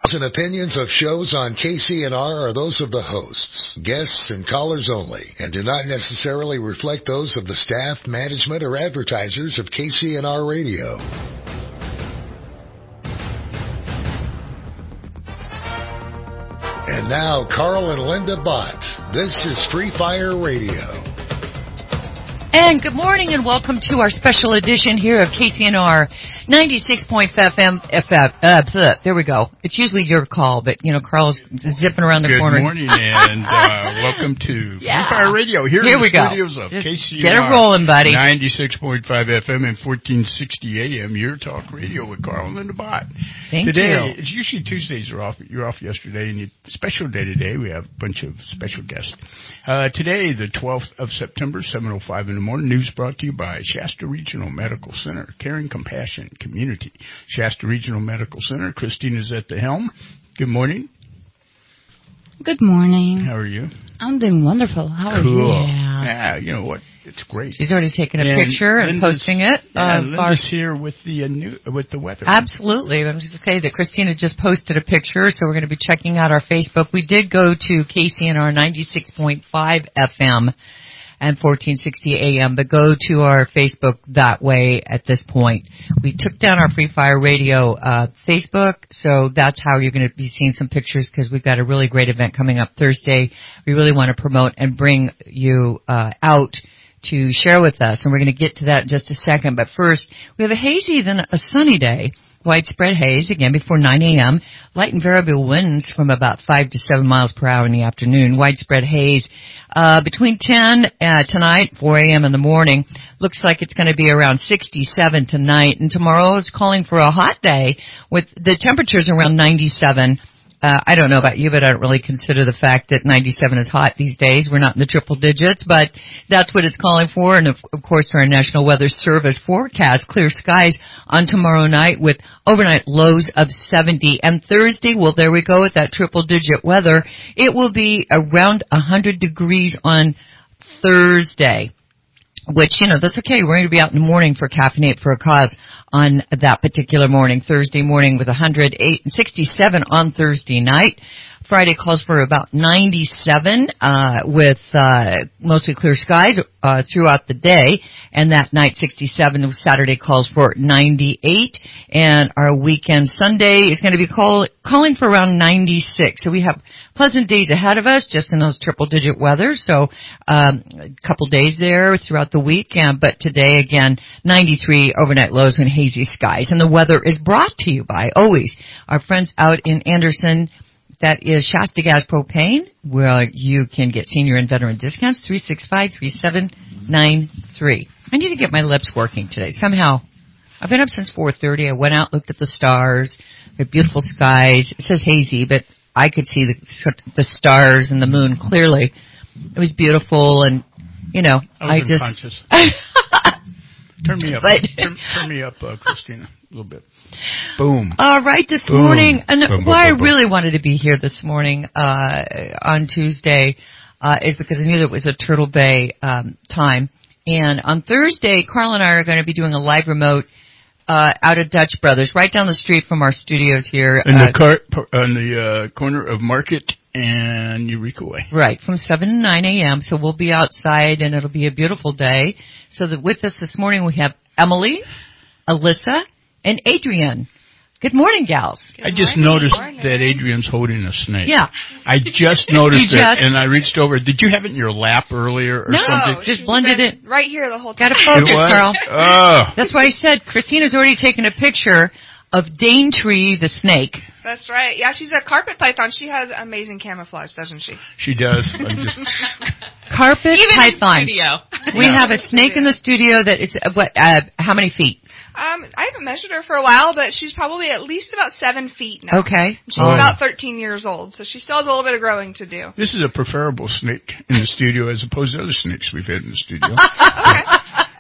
And opinions of shows on KCNR are those of the hosts, guests, and callers only, and do not necessarily reflect those of the staff, management, or advertisers of KCNR Radio. And now, Carl and Linda Bott. This is Free Fire Radio. And good morning and welcome to our special edition here of KCNR 96.5 FM. There we go. It's usually your call, but, you know, Carl's zipping around the corner. Good morning and welcome to Free Fire Radio here in the studios of KCNR. Get it rolling, buddy. 96.5 FM and 1460 AM, your talk radio with Carl and Linda Bott. Thank today, you. It's usually Tuesdays are off. You're off yesterday, and special day today. We have a bunch of special guests. Today, the 12th of September, 7:05 in the morning. News brought to you by Shasta Regional Medical Center, Caring Compassion Community. Shasta Regional Medical Center. Christina's at the helm. Good morning. Good morning. How are you? I'm doing wonderful. How are you? Yeah, you know what? It's great. She's already taken a picture and posting it. Linda's here with the weather. Absolutely. I'm just going to say that Christina just posted a picture, so we're going to be checking out our Facebook. We did go to KCNR 96.5 FM and 1460 AM, but go to our Facebook that way at this point. We took down our Free Fire Radio Facebook, so that's how you're going to be seeing some pictures, because we've got a really great event coming up Thursday. We really want to promote and bring you out to share with us, and we're going to get to that in just a second. But first, we have a hazy, then a sunny day. Widespread haze, again, before 9 a.m. Light and variable winds from about 5 to 7 miles per hour in the afternoon. Widespread haze between 10 tonight, 4 a.m. in the morning. Looks like it's going to be around 67 tonight. And tomorrow is calling for a hot day with the temperatures around 97. I don't know about you, but I don't really consider the fact that 97 is hot these days. We're not in the triple digits, but that's what it's calling for. And, of course, our National Weather Service forecast, clear skies on tomorrow night with overnight lows of 70. And Thursday, well, there we go with that triple-digit weather. It will be around 100 degrees on Thursday. Which, you know, that's okay. We're going to be out in the morning for Caffeinate for a Cause on that particular morning. Thursday morning with 108 and 67 on Thursday night. Friday calls for about 97 with mostly clear skies throughout the day, and that night 67. Saturday calls for 98, and our weekend Sunday is going to be calling for around 96. So we have pleasant days ahead of us, just in those triple-digit weather. So a couple days there throughout the week, but today again 93 overnight lows and hazy skies. And the weather is brought to you by always our friends out in Anderson. That is Shasta Gas Propane, where you can get senior and veteran discounts, 365-3793. I need to get my lips working today. Somehow, I've been up since 4:30. I went out, looked at the stars, the beautiful skies. It says hazy, but I could see the stars and the moon clearly. It was beautiful, and, you know, I was unconscious. Turn me up. Turn me up, Christina, a little bit. Boom. All right, this morning, and why I really wanted to be here this morning on Tuesday is because I knew that it was a Turtle Bay time. And on Thursday, Carl and I are going to be doing a live remote out at Dutch Brothers, right down the street from our studios here. On the corner of Market and Eureka Way. Right, from 7 to 9 a.m. So we'll be outside, and it'll be a beautiful day. So that with us this morning, we have Emily, Alyssa, and Adrienne. Good morning, gals. I just noticed that Adrienne's holding a snake. Yeah. I just noticed it, and I reached over. Did you have it in your lap earlier or something? No, just blended it. Right here the whole time. Got to focus, Carl. Oh. That's why I said Christina's already taken a picture of Daintree the snake. That's right. Yeah, she's a carpet python. She has amazing camouflage, doesn't she? She does. Carpet Even python. In studio. We have a snake in the studio that is, how many feet? I haven't measured her for a while, but she's probably at least about 7 feet now. Okay. She's about 13 years old, so she still has a little bit of growing to do. This is a preferable snake in the studio as opposed to other snakes we've had in the studio. Okay.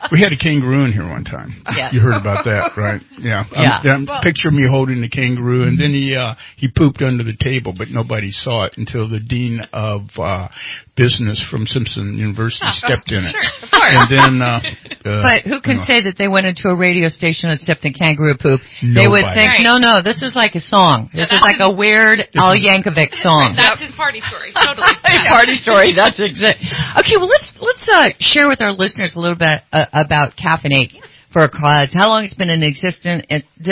We had a kangaroo in here one time. Yeah. You heard about that, right? Yeah. Yeah. Picture me holding the kangaroo, and then he pooped under the table, but nobody saw it until the dean of business from Simpson University stepped in it. Sure, of course. And then, but who can say that they went into a radio station and stepped in kangaroo poop? Nobody. They would think, Right. no, this is like a song. This is like a weird Al Yankovic song. That's his party story. Totally. Party story. That's exact. Okay, well let's share with our listeners a little bit about Caffeinate for a Cause. How long it's been in existence,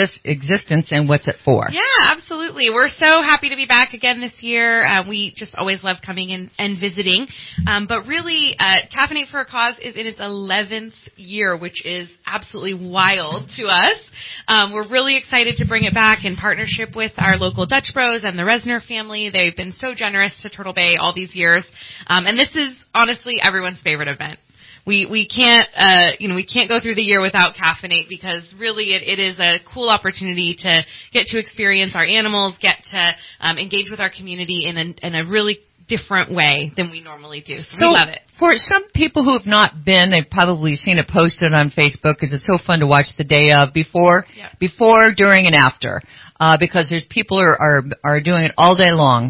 and what's it for? Yeah, absolutely. We're so happy to be back again this year. We just always love coming in and visiting. But really, Caffeinate for a Cause is in its 11th year, which is absolutely wild to us. We're really excited to bring it back in partnership with our local Dutch Bros and the Resner family. They've been so generous to Turtle Bay all these years. And this is honestly everyone's favorite event. We can't go through the year without Caffeinate because really it is a cool opportunity to get to experience our animals, get to engage with our community in a really different way than we normally do. So we love it. For some people who have not been, they've probably seen it posted on Facebook because it's so fun to watch the day of, before, during, and after. Because there's people are doing it all day long,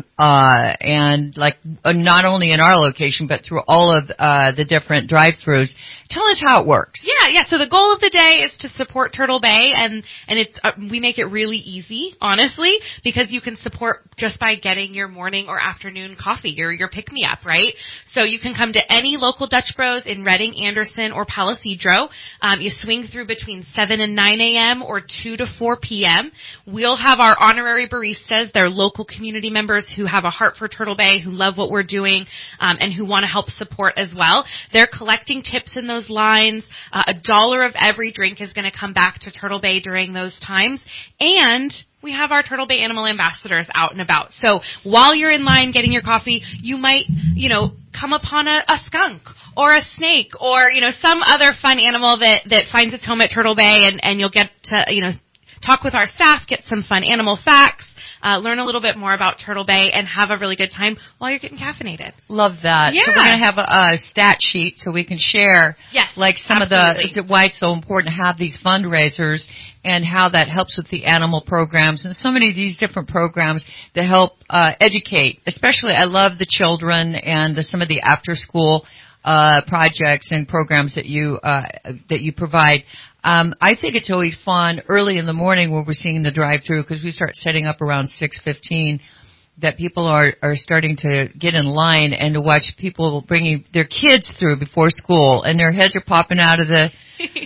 and like not only in our location but through all of the different drive-throughs. Tell us how it works. Yeah. So the goal of the day is to support Turtle Bay, and it's we make it really easy, honestly, because you can support just by getting your morning or afternoon coffee, your pick-me-up, right? So you can come to any local Dutch Bros in Reading, Anderson, or Palisadro. You swing through between 7 and 9 a.m. or 2 to 4 p.m. We'll have our honorary baristas. They're local community members who have a heart for Turtle Bay, who love what we're doing, and who want to help support as well. They're collecting tips in those lines. $1 of every drink is going to come back to Turtle Bay during those times. And we have our Turtle Bay animal ambassadors out and about. So while you're in line getting your coffee, you might, come upon a skunk or a snake or, some other fun animal that finds its home at Turtle Bay, and you'll get to, talk with our staff, get some fun animal facts, learn a little bit more about Turtle Bay, and have a really good time while you're getting caffeinated. Love that. Yeah. So we're going to have a stat sheet so we can share some absolutely. of why it's so important to have these fundraisers and how that helps with the animal programs and so many of these different programs that help educate. Especially, I love the children and some of the after-school projects and programs that you provide. I think it's always fun early in the morning when we're seeing the drive-through because we start setting up around 6:15. That people are starting to get in line and to watch people bringing their kids through before school, and their heads are popping out of the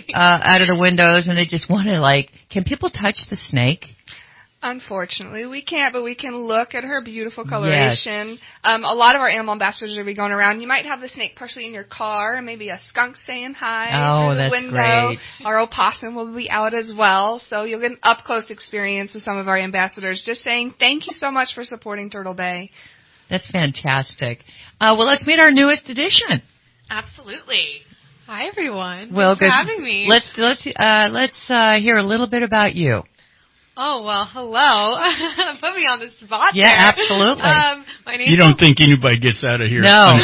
windows, and they just want to can people touch the snake? Unfortunately, we can't, but we can look at her beautiful coloration. Yes. A lot of our animal ambassadors will be going around. You might have the snake partially in your car, and maybe a skunk saying hi through the window. Great. Our opossum will be out as well, so you'll get an up-close experience with some of our ambassadors just saying thank you so much for supporting Turtle Bay. That's fantastic. Well, let's meet our newest edition. Absolutely. Hi, everyone. Well, Thanks for having me. Let's hear a little bit about you. Oh, well, hello. Put me on the spot there. Yeah, absolutely. My name you don't think anybody gets out of here No.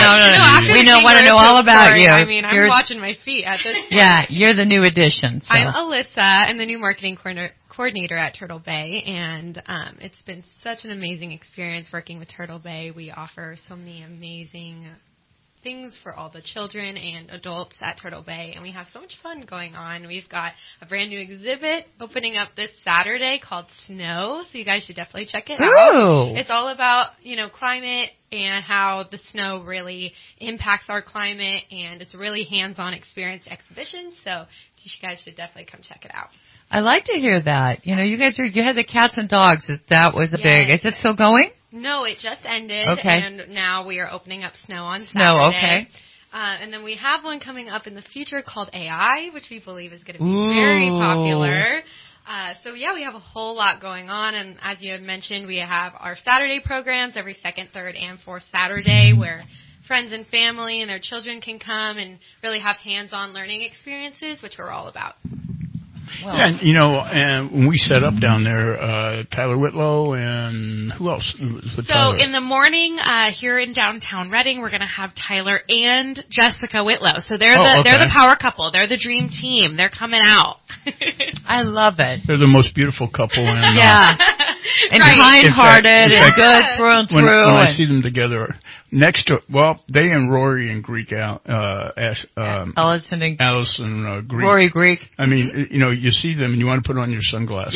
We want to know all about you. I mean, I'm watching my feet at this point. Yeah, you're the new addition. So. I'm Alyssa. I'm the new marketing coordinator at Turtle Bay, and it's been such an amazing experience working with Turtle Bay. We offer so many amazing things for all the children and adults at Turtle Bay, and we have so much fun going on. We've got a brand new exhibit opening up this Saturday called Snow, so you guys should definitely check it out. It's all about, climate and how the snow really impacts our climate, and it's a really hands-on experience exhibition, so you guys should definitely come check it out. I like to hear that. You had the cats and dogs. That was big. Is it still going? No, it just ended, and now we are opening up Snow on Saturday. Okay. And then we have one coming up in the future called AI, which we believe is going to be very popular. So, we have a whole lot going on, and as you had mentioned, we have our Saturday programs every second, third, and fourth Saturday where friends and family and their children can come and really have hands-on learning experiences, which we're all about. Well, yeah, and when we set up down there, Tyler Whitlow and who else? So in the morning here in downtown Reading, we're going to have Tyler and Jessica Whitlow. So they're the power couple. They're the dream team. They're coming out. I love it. They're the most beautiful couple. And, yeah. And kind-hearted and good through and through. When I see them together, next to, they and Rory and Greek out, Allison Greek. Rory Greek. I mean, you see them and you want to put on your sunglasses.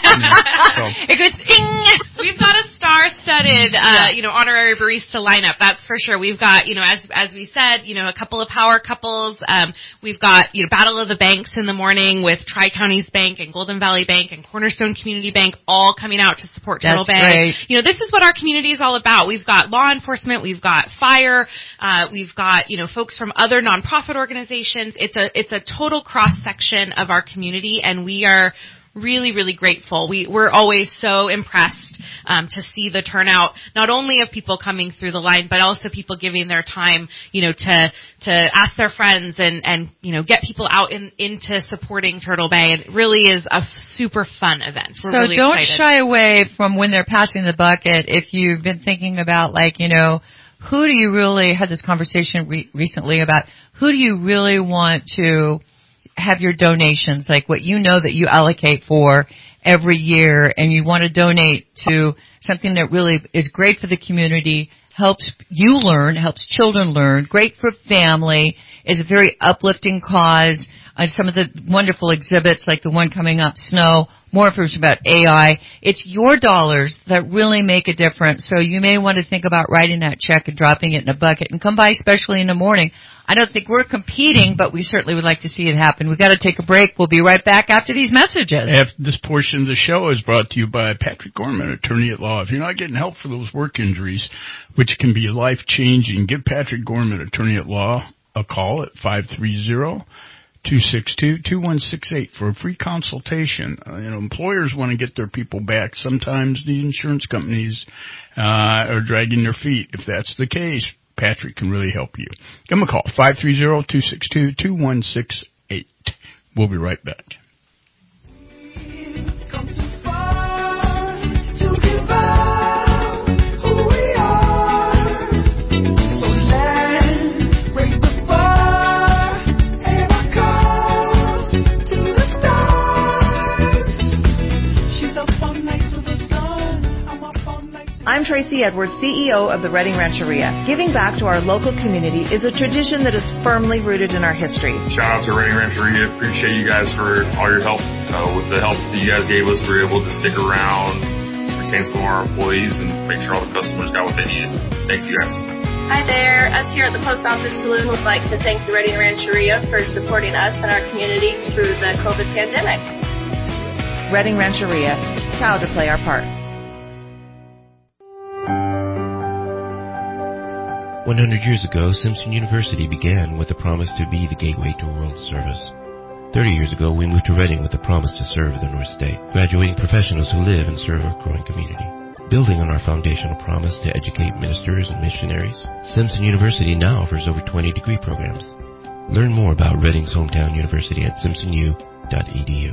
It goes ding. We've got a star-studded, honorary barista lineup. That's for sure. We've got, as we said, a couple of power couples. We've got, Battle of the Banks in the morning with Tri-Counties Bank and Golden Valley Bank and Cornerstone Community Bank all coming out to support Turtle Bay. Great. This is what our community is all about. We've got law enforcement, we've got fire, we've got, folks from other nonprofit organizations. It's a total cross-section of our community, and we are really, really grateful. We're always so impressed to see the turnout, not only of people coming through the line, but also people giving their time, to ask their friends and get people out into supporting Turtle Bay. It really is a super fun event. We're really don't excited. shy away from when they're passing the bucket. If you've been thinking about, who do you really had this conversation recently about who do you really want to have your donations, like what that you allocate for every year, and you want to donate to something that really is great for the community, helps you learn, helps children learn, great for family, is a very uplifting cause. Some of the wonderful exhibits, like the one coming up, Snow, more information about AI. It's your dollars that really make a difference. So you may want to think about writing that check and dropping it in a bucket and come by, especially in the morning. I don't think we're competing, but we certainly would like to see it happen. We've got to take a break. We'll be right back after these messages. This portion of the show is brought to you by Patrick Gorman, attorney at law. If you're not getting help for those work injuries, which can be life-changing, give Patrick Gorman, attorney at law, a call at 530-262-2168 for a free consultation. Employers want to get their people back. Sometimes the insurance companies are dragging their feet. If that's the case, Patrick can really help you. Give him a call, 530-262-2168. We'll be right back. Come too far to give up who we are. So let's break the bar and our cause to the stars. She's up all night to the sun. I'm up all night to I'm Tracy Edwards, CEO of the Reading Rancheria. Giving back to our local community is a tradition that is firmly rooted in our history. Shout out to Reading Rancheria. Appreciate you guys for all your help. With the help that you guys gave us, we were able to stick around, retain some of our employees, and make sure all the customers got what they needed. Thank you guys. Hi there. Us here at the Post Office Saloon would like to thank the Reading Rancheria for supporting us and our community through the COVID pandemic. Reading Rancheria, proud to play our part. 100 years ago, Simpson University began with the promise to be the gateway to world service. 30 years ago, we moved to Reading with the promise to serve the North State, graduating professionals who live and serve our growing community. Building on our foundational promise to educate ministers and missionaries, Simpson University now offers over 20 degree programs. Learn more about Reading's hometown university at simpsonu.edu.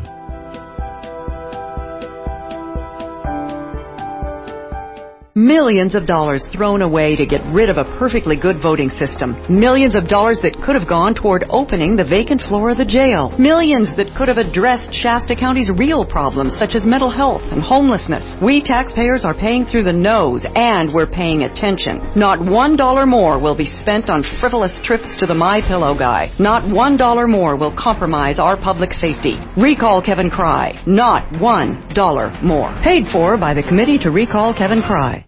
Millions of dollars thrown away to get rid of a perfectly good voting system. Millions of dollars that could have gone toward opening the vacant floor of the jail. Millions that could have addressed Shasta County's real problems such as mental health and homelessness. We taxpayers are paying through the nose, and we're paying attention. Not $1 more will be spent on frivolous trips to the MyPillow guy. Not $1 more will compromise our public safety. Recall Kevin Cry. Not $1 more. Paid for by the Committee to Recall Kevin Cry.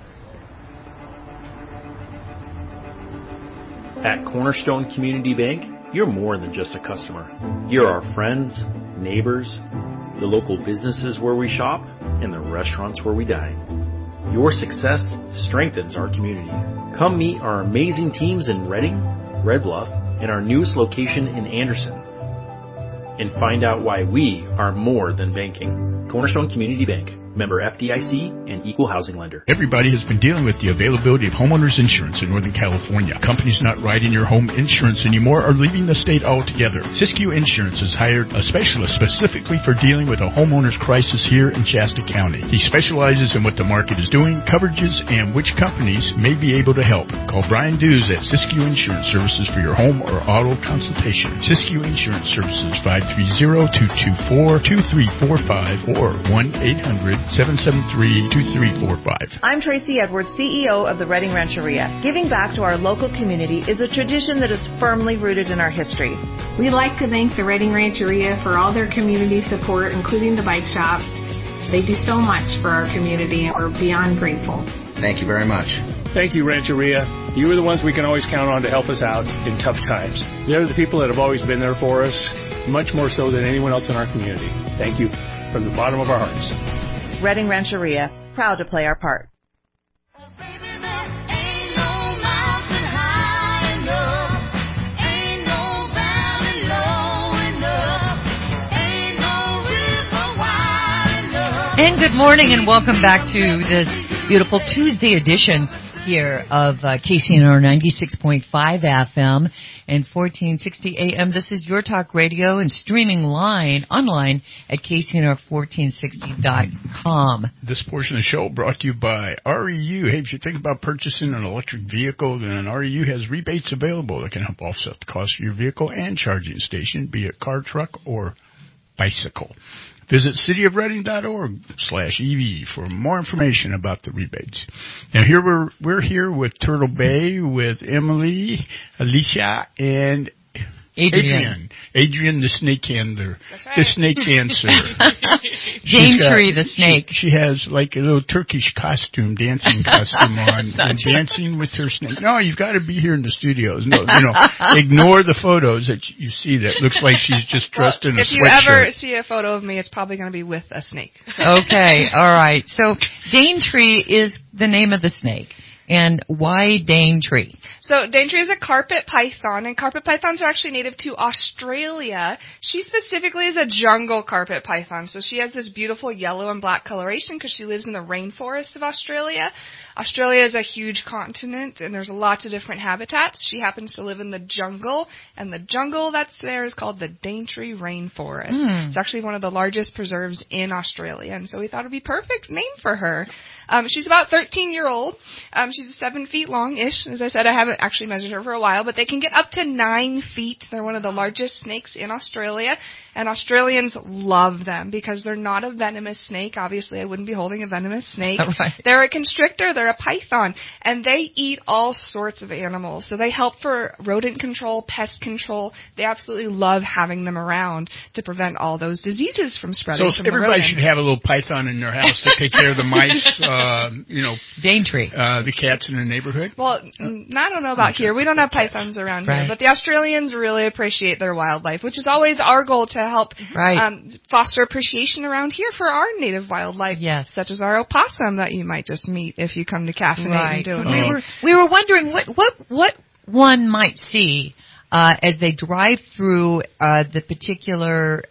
At Cornerstone Community Bank, you're more than just a customer. You're our friends, neighbors, the local businesses where we shop, and the restaurants where we dine. Your success strengthens our community. Come meet our amazing teams in Reading, Red Bluff, and our newest location in Anderson. And find out why we are more than banking. Cornerstone Community Bank. Member FDIC and equal housing lender. Everybody has been dealing with the availability of homeowners insurance in Northern California. Companies not writing your home insurance anymore are leaving the state altogether. Siskiyou Insurance has hired a specialist specifically for dealing with a homeowner's crisis here in Shasta County. He specializes in what the market is doing, coverages, and which companies may be able to help. Call Brian Dews at Siskiyou Insurance Services for your home or auto consultation. Siskiyou Insurance Services, 530-224-2345 or 1-800-773-2345. I'm Tracy Edwards, CEO of the Redding Rancheria. Giving back to our local community is a tradition that is firmly rooted in our history. We'd like to thank the Redding Rancheria for all their community support, including the bike shop. They do so much for our community, and we're beyond grateful. Thank you very much. Thank you, Rancheria. You are the ones we can always count on to help us out in tough times. They're the people that have always been there for us, much more so than anyone else in our community. Thank you from the bottom of our hearts. Redding Rancheria, proud to play our part. And good morning and welcome back to this beautiful Tuesday edition here of KCNR 96.5 FM and 1460 AM. This is Your Talk Radio and streaming online at KCNR1460.com. This portion of the show brought to you by REU. Hey, if you think about purchasing an electric vehicle, then REU has rebates available that can help offset the cost of your vehicle and charging station, be it car, truck, or bicycle. Visit cityofredding.org/EV for more information about the rebates. Now here we're here with Turtle Bay with Emily, Alicia, and Adrian, the snake handler. That's right. The snake dancer. Daintree, the snake. She has like a little Turkish dancing costume on, and dancing with her snake. No, you've got to be here in the studios. No, ignore the photos that you see that looks like she's just dressed in a sweatshirt. If you ever see a photo of me, it's probably going to be with a snake. Okay, all right. So Daintree is the name of the snake. And why Daintree? So Daintree is a carpet python, and carpet pythons are actually native to Australia. She specifically is a jungle carpet python, so she has this beautiful yellow and black coloration because she lives in the rainforest of Australia. Australia is a huge continent, and there's lots of different habitats. She happens to live in the jungle, and the jungle that's there is called the Daintree Rainforest. It's actually one of the largest preserves in Australia, and so we thought it would be perfect name for her. She's about 13-year-old. She's 7 feet long-ish. As I said, I haven't actually measured her for a while, but they can get up to 9 feet. They're one of the largest snakes in Australia, and Australians love them because they're not a venomous snake. Obviously, I wouldn't be holding a venomous snake. Right. They're a constrictor. They're a python, and they eat all sorts of animals. So they help for rodent control, pest control. They absolutely love having them around to prevent all those diseases from spreading. So everybody should have a little python in their house to take care of the mice. Daintree. The cats in the neighborhood? Well, I don't know about here. We don't have pythons around here. But the Australians really appreciate their wildlife, which is always our goal to help foster appreciation around here for our native wildlife, such as our opossum that you might just meet if you come to Caffeinate. So we were wondering what one might see as they drive through the particular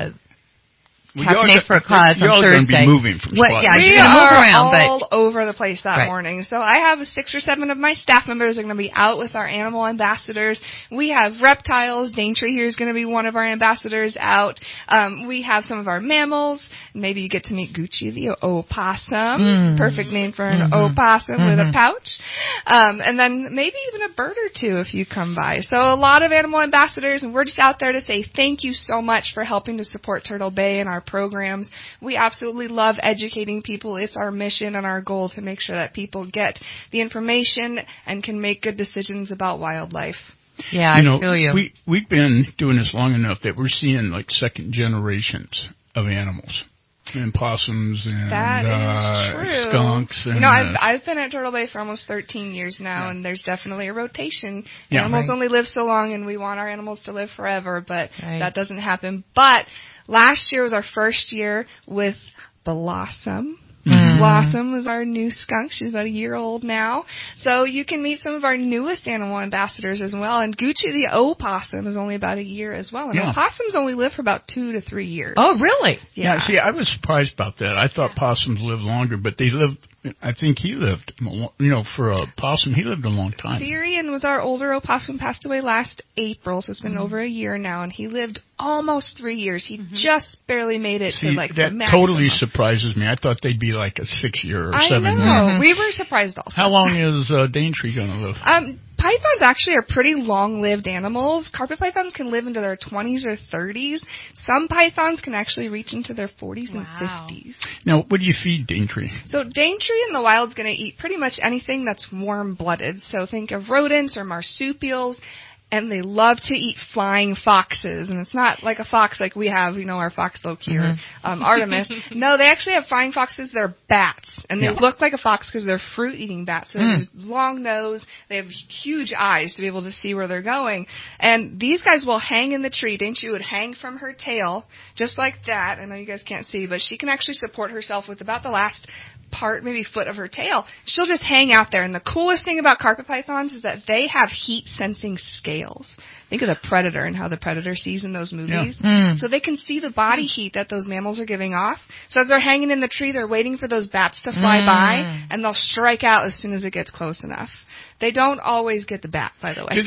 Caffeinate for a Cause on Thursday. Be moving from spot. We are all over the place that morning. So I have 6 or 7 of my staff members are going to be out with our animal ambassadors. We have reptiles. Daintree here is going to be one of our ambassadors out. We have some of our mammals. Maybe you get to meet Gucci the opossum. Perfect name for an opossum with a pouch. And then maybe even a bird or two if you come by. So a lot of animal ambassadors, and we're just out there to say thank you so much for helping to support Turtle Bay and our programs. We absolutely love educating people. It's our mission and our goal to make sure that people get the information and can make good decisions about wildlife. Yeah, I feel you. We've been doing this long enough that we're seeing like second generations of animals. And possums and skunks. And, I've been at Turtle Bay for almost 13 years now, and there's definitely a rotation. Animals only live so long, and we want our animals to live forever, but that doesn't happen. But last year was our first year with Blossom. Blossom is our new skunk. She's about a year old now. So you can meet some of our newest animal ambassadors as well. And Gucci the opossum is only about a year as well. And opossums only live for about 2 to 3 years. Oh, really? Yeah, see, I was surprised about that. I thought possums lived longer, but they lived, I think he lived, for a possum, he lived a long time. Syrian was our older opossum, passed away last April, so it's been over a year now, and he lived almost 3 years. He just barely made it to like the maximum. That totally surprises me. I thought they'd be like a 6-year or 7-year. I know. We were surprised also. How long is Daintree going to live? Pythons actually are pretty long-lived animals. Carpet pythons can live into their 20s or 30s. Some pythons can actually reach into their 40s and 50s. Now, what do you feed Daintree? So Daintree in the wild is going to eat pretty much anything that's warm-blooded. So think of rodents or marsupials. And they love to eat flying foxes. And it's not like a fox like we have, our fox Loki or Artemis. No, they actually have flying foxes. They're bats. And they look like a fox because they're fruit-eating bats. So they have a long nose. They have huge eyes to be able to see where they're going. And these guys will hang in the tree. Daintree would hang from her tail, just like that. I know you guys can't see, but she can actually support herself with about the last part, maybe foot of her tail. She'll just hang out there. And the coolest thing about carpet pythons is that they have heat-sensing scales. Think of the Predator and how the Predator sees in those movies. So they can see the body heat that those mammals are giving off. So as they're hanging in the tree, they're waiting for those bats to fly by, and they'll strike out as soon as it gets close enough. They don't always get the bat, by the way.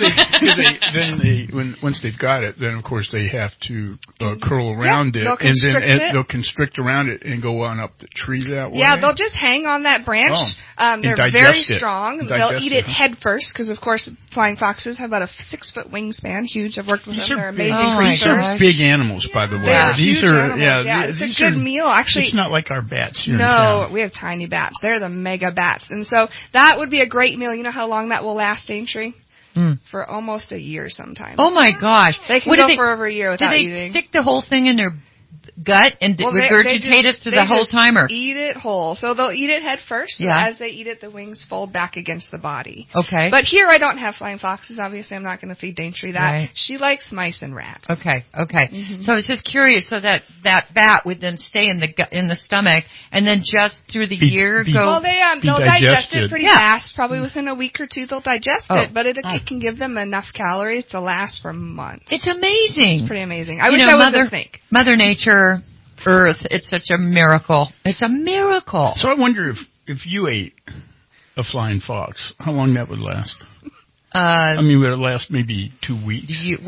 Once they've got it, then of course they have to curl around it, and then they'll constrict around it and go on up the tree that way. Yeah, they'll just hang on that branch. They're very strong. They'll eat it head first because, of course, flying foxes have about a 6-foot wingspan. Huge. I've worked with them. They're amazing creatures. These are big animals, by the way. These are animals. It's a good meal. Actually, it's not like our bats here. No, we have tiny bats. They're the mega bats, and so that would be a great meal. You know how long that will last, Daintree? For almost a year sometimes. Oh my gosh. They can go for over a year without eating. Do they stick the whole thing in their gut and regurgitate it to the whole timer? Eat it whole. So they'll eat it head first. So as they eat it, the wings fold back against the body. Okay. But here I don't have flying foxes. Obviously, I'm not going to feed Daintree that. Right. She likes mice and rats. Okay. So I was just curious. So that bat would then stay in the stomach, and then just through the year go. Well, they'll digest it pretty fast. Probably within a week or two, they'll digest it. But it can give them enough calories to last for months. It's amazing. It's pretty amazing. I wish I was a snake. Mother Nature, Earth, it's such a miracle. It's a miracle. So I wonder if you ate a flying fox, how long that would last? Would it last maybe 2 weeks?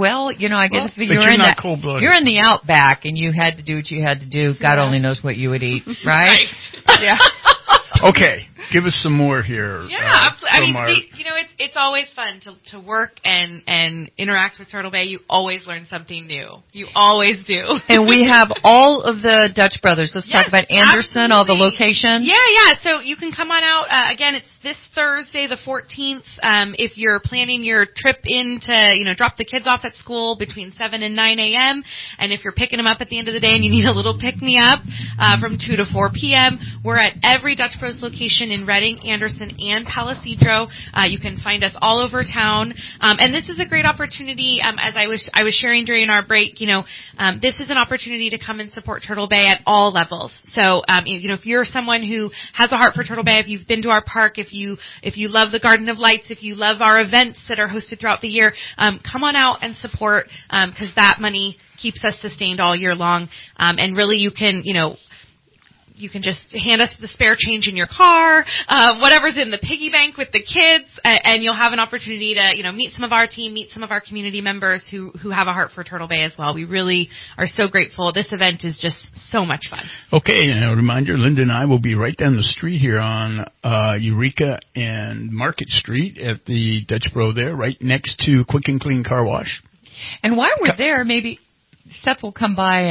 I guess if you're in the outback and you had to do what you had to do, God only knows what you would eat, right? Yeah. Okay, give us some more here. Yeah, absolutely. It's always fun to work and interact with Turtle Bay. You always learn something new. You always do. And we have all of the Dutch Brothers. Let's talk about Anderson, all the locations. Yeah. So you can come on out. Again, it's this Thursday, the 14th. If you're planning your trip in to, drop the kids off at school between 7 and 9 a.m., and if you're picking them up at the end of the day and you need a little pick-me-up from 2 to 4 p.m., we're at every Dutch Bros location in Reading, Anderson, and Palisadro. You can find us all over town. And this is a great opportunity, as I was sharing during our break, this is an opportunity to come and support Turtle Bay at all levels. So, if you're someone who has a heart for Turtle Bay, if you've been to our park, if you love the Garden of Lights, if you love our events that are hosted throughout the year, come on out and support, because that money keeps us sustained all year long. And really you can, you can just hand us the spare change in your car, whatever's in the piggy bank with the kids, and you'll have an opportunity to, meet some of our team, meet some of our community members who have a heart for Turtle Bay as well. We really are so grateful. This event is just so much fun. Okay, and a reminder, Linda and I will be right down the street here on Eureka and Market Street at the Dutch Bro there, right next to Quick and Clean Car Wash. And while we're there, maybe Seth will come by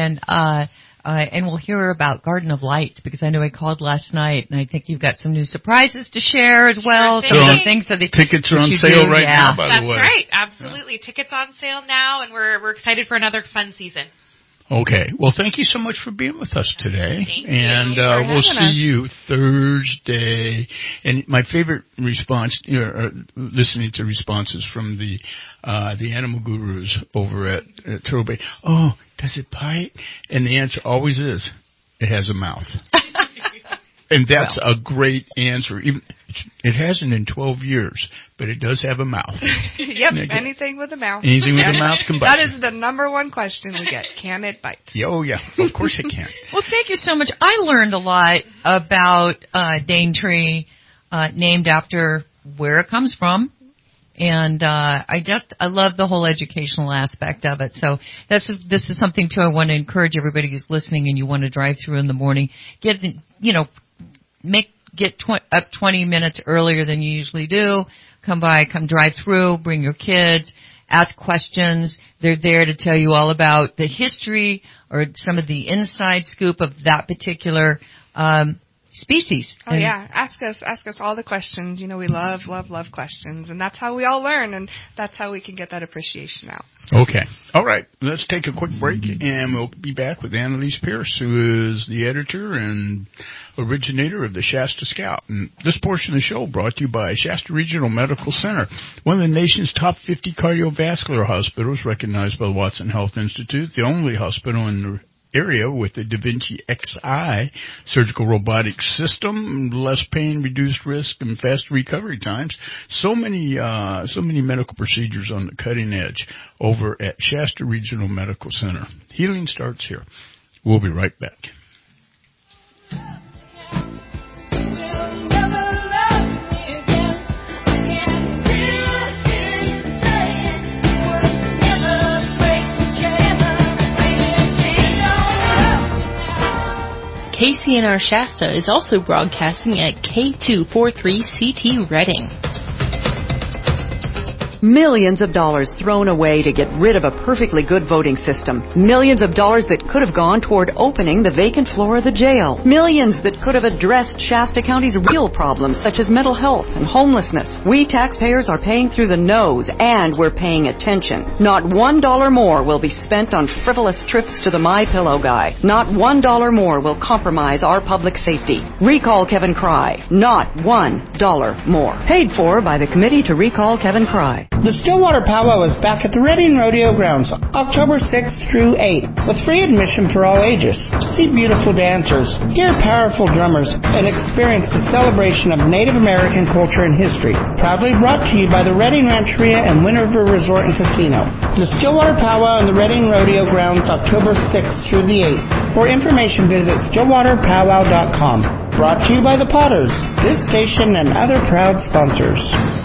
and we'll hear about Garden of Lights, because I know he called last night, and I think you've got some new surprises to share as well. Some of the things tickets are on sale right now, by the way. That's right, absolutely. Yeah. Tickets on sale now, and we're excited for another fun season. Okay. Well, thank you so much for being with us today. Thank you. And we'll see you Thursday. And my favorite response, listening to responses from the animal gurus over at Turtle Bay. Oh, does it bite? And the answer always is, it has a mouth. And that's a great answer. Even it hasn't in 12 years, but it does have a mouth. Yep, anything with a mouth. Anything with a mouth can bite. That is the number one question we get. Can it bite? Oh, yeah. Of course it can. Well, thank you so much. I learned a lot about Daintree, named after where it comes from. And I love the whole educational aspect of it. So this is something too I want to encourage everybody who's listening and you want to drive through in the morning. Get up 20 minutes earlier than you usually do. Come drive through, bring your kids, ask questions. They're there to tell you all about the history or some of the inside scoop of that particular species. Oh, yeah. Ask us all the questions. We love questions. And that's how we all learn, and that's how we can get that appreciation out. Okay. All right. Let's take a quick break, and we'll be back with Annalise Pierce, who is the editor and originator of the Shasta Scout. And this portion of the show brought to you by Shasta Regional Medical Center, one of the nation's top 50 cardiovascular hospitals, recognized by the Watson Health Institute, the only hospital in the area with the Da Vinci Xi surgical robotic system, less pain, reduced risk, and fast recovery times. So many medical procedures on the cutting edge over at Shasta Regional Medical Center. Healing starts here. We'll be right back. KCNR Shasta is also broadcasting at K243CT Reading. Millions of dollars thrown away to get rid of a perfectly good voting system. Millions of dollars that could have gone toward opening the vacant floor of the jail. Millions that could have addressed Shasta County's real problems such as mental health and homelessness. We taxpayers are paying through the nose, and we're paying attention. Not $1 more will be spent on frivolous trips to the MyPillow guy. Not $1 more will compromise our public safety. Recall Kevin Cry. Not $1 more. Paid for by the Committee to Recall Kevin Cry. The Stillwater Powwow is back at the Reading Rodeo Grounds, October 6th through 8th, with free admission for all ages. See beautiful dancers, hear powerful drummers, and experience the celebration of Native American culture and history. Proudly brought to you by the Reading Rancheria and Wind River Resort and Casino. The Stillwater Powwow and the Reading Rodeo Grounds, October 6th through the 8th. For information, visit stillwaterpowwow.com. Brought to you by the Potters, this station, and other proud sponsors.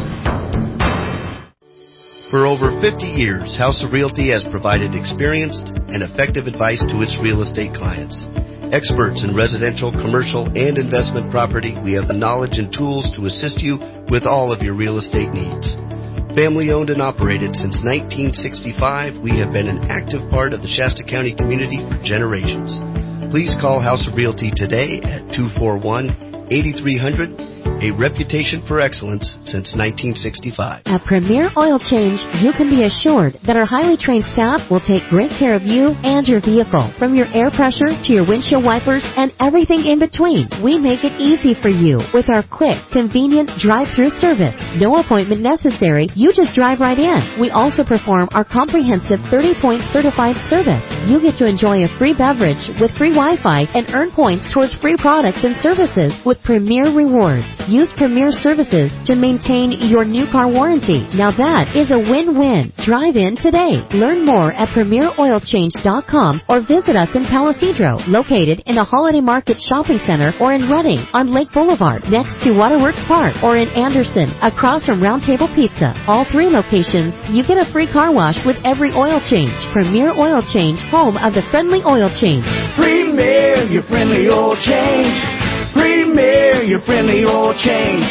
For over 50 years, House of Realty has provided experienced and effective advice to its real estate clients. Experts in residential, commercial, and investment property, we have the knowledge and tools to assist you with all of your real estate needs. Family owned and operated since 1965, we have been an active part of the Shasta County community for generations. Please call House of Realty today at 241-8300. A reputation for excellence since 1965. At Premier Oil Change, you can be assured that our highly trained staff will take great care of you and your vehicle. From your air pressure to your windshield wipers and everything in between, we make it easy for you with our quick, convenient drive-through service. No appointment necessary. You just drive right in. We also perform our comprehensive 30-point certified service. You get to enjoy a free beverage with free Wi-Fi and earn points towards free products and services with Premier Rewards. Use Premier Services to maintain your new car warranty. Now that is a win-win. Drive in today. Learn more at PremierOilChange.com or visit us in Palisadro, located in the Holiday Market Shopping Center, or in Reading on Lake Boulevard, next to Waterworks Park, or in Anderson, across from Round Table Pizza. All three locations, you get a free car wash with every oil change. Premier Oil Change, home of the friendly oil change. Premier, your friendly oil change. Premier, your friendly oil change.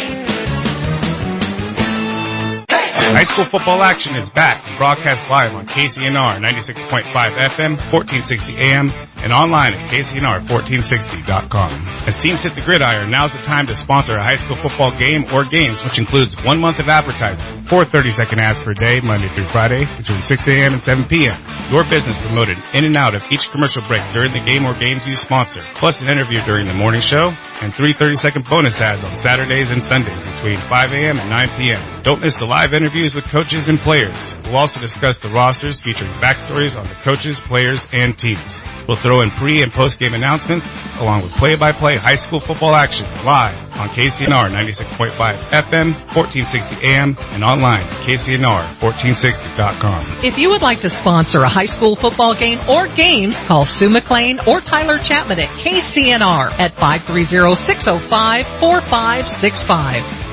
High school football action is back and broadcast live on KCNR 96.5 FM, 1460 AM, and online at KCNR1460.com. As teams hit the gridiron, now's the time to sponsor a high school football game or games, which includes 1 month of advertising, 4 30-second ads per day, Monday through Friday, between 6 a.m. and 7 p.m. Your business promoted in and out of each commercial break during the game or games you sponsor, plus an interview during the morning show, and 3 30-second bonus ads on Saturdays and Sundays between 5 a.m. and 9 p.m. Don't miss the live interviews with coaches and players. We'll also discuss the rosters featuring backstories on the coaches, players, and teams. We'll throw in pre- and post-game announcements along with play-by-play high school football action live on KCNR 96.5 FM, 1460 AM, and online at KCNR1460.com. If you would like to sponsor a high school football game or games, call Sue McLean or Tyler Chapman at KCNR at 530-605-4565.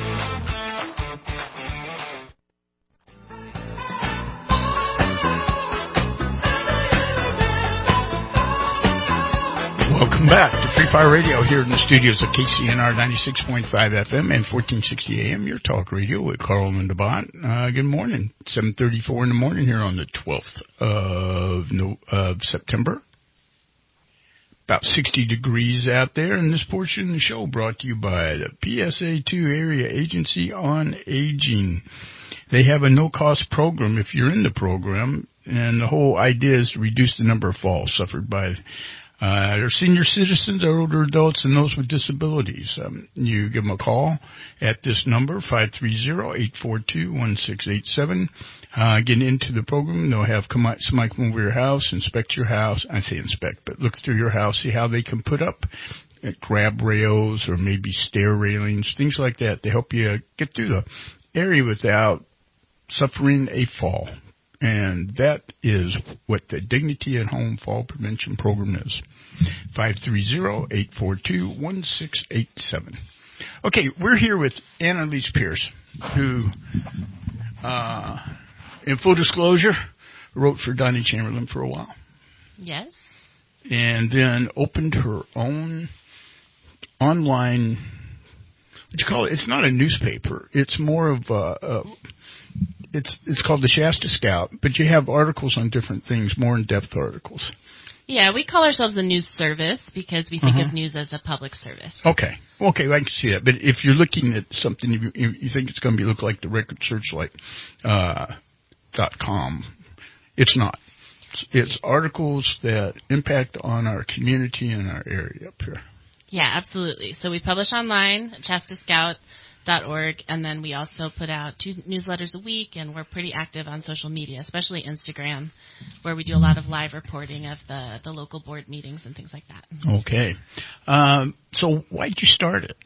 Welcome back to Free Fire Radio here in the studios of KCNR 96.5 FM and 1460 AM, your talk radio with Carl and DeBont. Good morning. 7:34 in the morning here on the 12th of September. About 60 degrees out there, and this portion of the show brought to you by the PSA2 Area Agency on Aging. They have a no-cost program if you're in the program, and the whole idea is to reduce the number of falls suffered by their senior citizens, our older adults, and those with disabilities. You give them a call at this number, 530-842-1687. Get into the program. They'll have somebody come over your house, inspect your house. I say inspect, but look through your house, see how they can put up grab rails or maybe stair railings, things like that, to help you get through the area without suffering a fall. And that is what the Dignity at Home Fall Prevention Program is. 530-842-1687. Okay, we're here with Annalise Pierce, who, in full disclosure, wrote for Donnie Chamberlain for a while. Yes. And then opened her own online, what do you call it? It's not a newspaper. It's more of It's called the Shasta Scout, but you have articles on different things, more in-depth articles. Yeah, we call ourselves a news service because we think of news as a public service. Okay, I can see that. But if you're looking at something, you think it's going to look like the Record Searchlight .com, it's not. It's articles that impact on our community and our area up here. Yeah, absolutely. So we publish online at ShastaScout.org, and then we also put out 2 newsletters a week, and we're pretty active on social media, especially Instagram, where we do a lot of live reporting of the local board meetings and things like that. Okay. So why did you start it?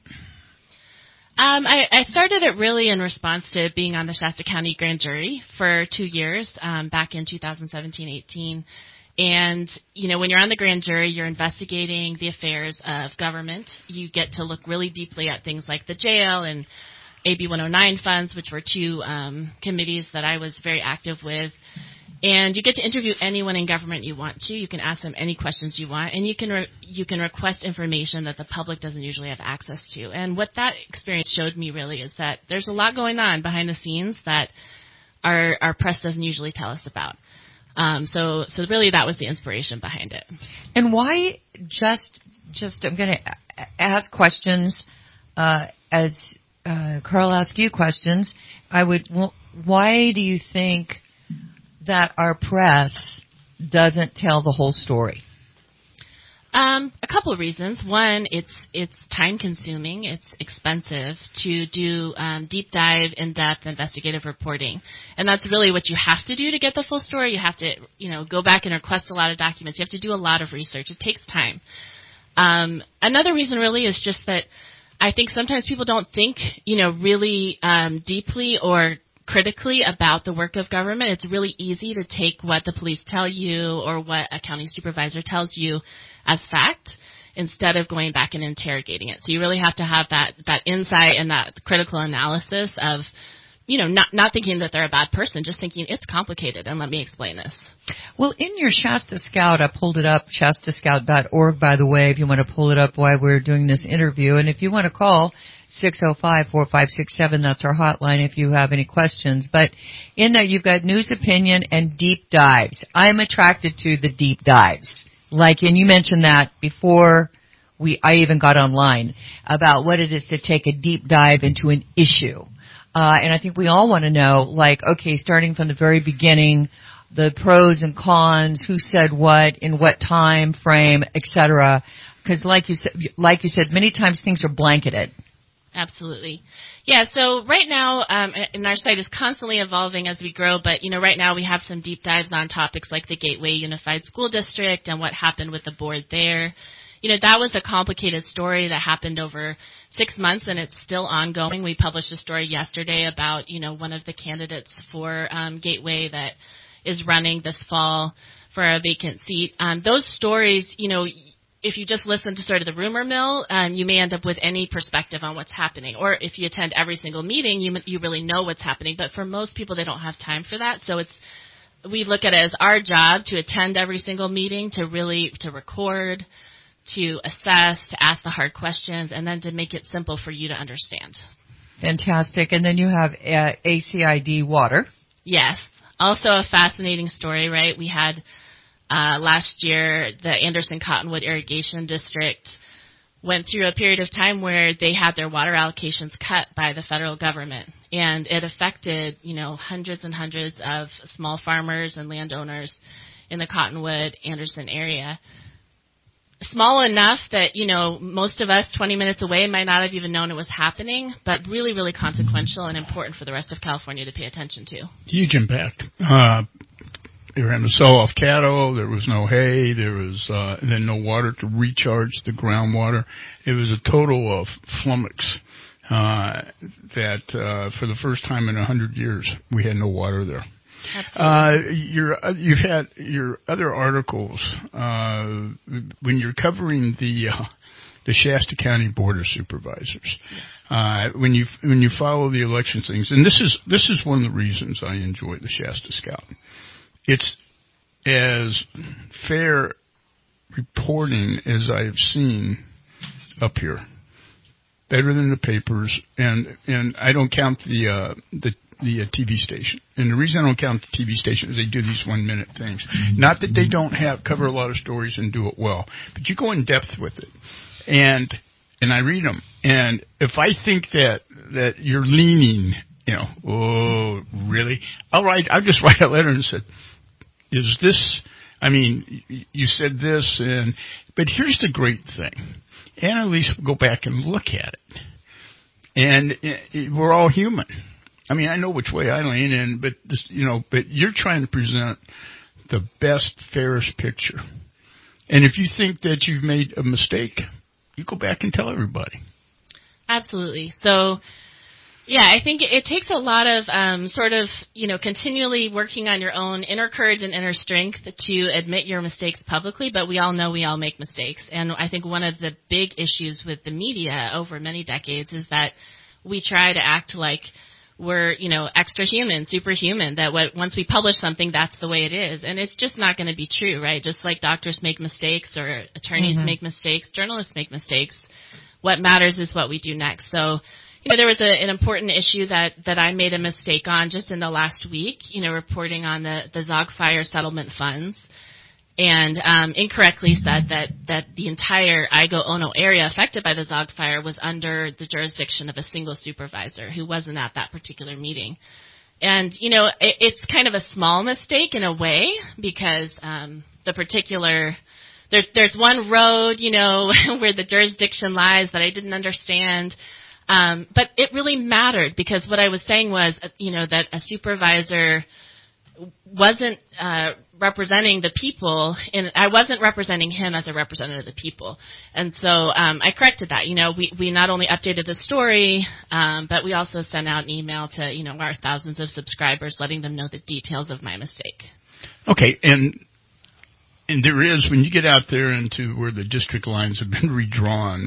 I started it really in response to being on the Shasta County Grand Jury for 2 years, back in 2017-18. And, when you're on the grand jury, you're investigating the affairs of government. You get to look really deeply at things like the jail and AB 109 funds, which were 2 committees that I was very active with. And you get to interview anyone in government you want to. You can ask them any questions you want, and you can request information that the public doesn't usually have access to. And what that experience showed me really is that there's a lot going on behind the scenes that our press doesn't usually tell us about. So really that was the inspiration behind it. And why just I'm going to ask questions, as Carl asked you questions. Why do you think that our press doesn't tell the whole story? A couple of reasons. One, it's time consuming. It's expensive to do deep dive, in-depth investigative reporting. And that's really what you have to do to get the full story. You have to, go back and request a lot of documents. You have to do a lot of research. It takes time. Another reason really is just that I think sometimes people don't think, really deeply or critically about the work of government. It's really easy to take what the police tell you or what a county supervisor tells you as fact instead of going back and interrogating it. So you really have to have that insight and that critical analysis of, not thinking that they're a bad person, just thinking it's complicated and let me explain this. Well, in your Shasta Scout, I pulled it up, shastascout.org, by the way, if you want to pull it up while we're doing this interview. And if you want to call 605-4567, that's our hotline if you have any questions. But in that, you've got news, opinion, and deep dives. I'm attracted to the deep dives. And you mentioned that before I even got online, about what it is to take a deep dive into an issue. And I think we all want to know, starting from the very beginning, the pros and cons, who said what, in what time frame, etc. Because like you said, many times things are blanketed. Absolutely. Yeah, so right now, and our site is constantly evolving as we grow, but, right now we have some deep dives on topics like the Gateway Unified School District and what happened with the board there. That was a complicated story that happened over 6 months, and it's still ongoing. We published a story yesterday about, one of the candidates for Gateway that is running this fall for a vacant seat. Those stories, if you just listen to sort of the rumor mill, you may end up with any perspective on what's happening. Or if you attend every single meeting, you really know what's happening. But for most people, they don't have time for that. So we look at it as our job to attend every single meeting, to record, to assess, to ask the hard questions, and then to make it simple for you to understand. Fantastic. And then you have ACID water. Yes. Also a fascinating story, right? We had last year the Anderson Cottonwood Irrigation District went through a period of time where they had their water allocations cut by the federal government. And it affected, hundreds and hundreds of small farmers and landowners in the Cottonwood, Anderson area. Small enough that, most of us 20 minutes away might not have even known it was happening, but really, really consequential and important for the rest of California to pay attention to. Huge impact. They were having to sell off cattle. There was no hay. There was then no water to recharge the groundwater. It was a total of flummox that for the first time in 100 years, we had no water there. You've had your other articles when you're covering the Shasta County Board of Supervisors. When you follow the election things, and this is one of the reasons I enjoy the Shasta Scout. It's as fair reporting as I've seen up here, better than the papers, and I don't count the TV station. And the reason I don't count the TV station is they do these 1-minute things. Not that they don't cover a lot of stories and do it well, but you go in depth with it. And I read them. And if I think that you're leaning, oh, really? I'll just write a letter and say, is this, you said this, but here's the great thing. Annalise will go back and look at it. And we're all human. I know which way I lean, but you're trying to present the best, fairest picture. And if you think that you've made a mistake, you go back and tell everybody. Absolutely. So, yeah, I think it takes a lot of continually working on your own inner courage and inner strength to admit your mistakes publicly, but we all know we all make mistakes. And I think one of the big issues with the media over many decades is that we try to act like we're, extra human, superhuman, that once we publish something, that's the way it is. And it's just not going to be true, right? Just like doctors make mistakes or attorneys make mistakes, journalists make mistakes. What matters is what we do next. So, there was an important issue that I made a mistake on just in the last week, reporting on the Zog Fire settlement funds, and incorrectly said that the entire Igo-Ono area affected by the Zog Fire was under the jurisdiction of a single supervisor who wasn't at that particular meeting. And, it's kind of a small mistake in a way because the particular there's one road, where the jurisdiction lies that I didn't understand. But it really mattered because what I was saying was, that a supervisor wasn't representing the people, and I wasn't representing him as a representative of the people. And so I corrected that. We not only updated the story, but we also sent out an email to, our thousands of subscribers letting them know the details of my mistake. Okay, and there is, when you get out there into where the district lines have been redrawn,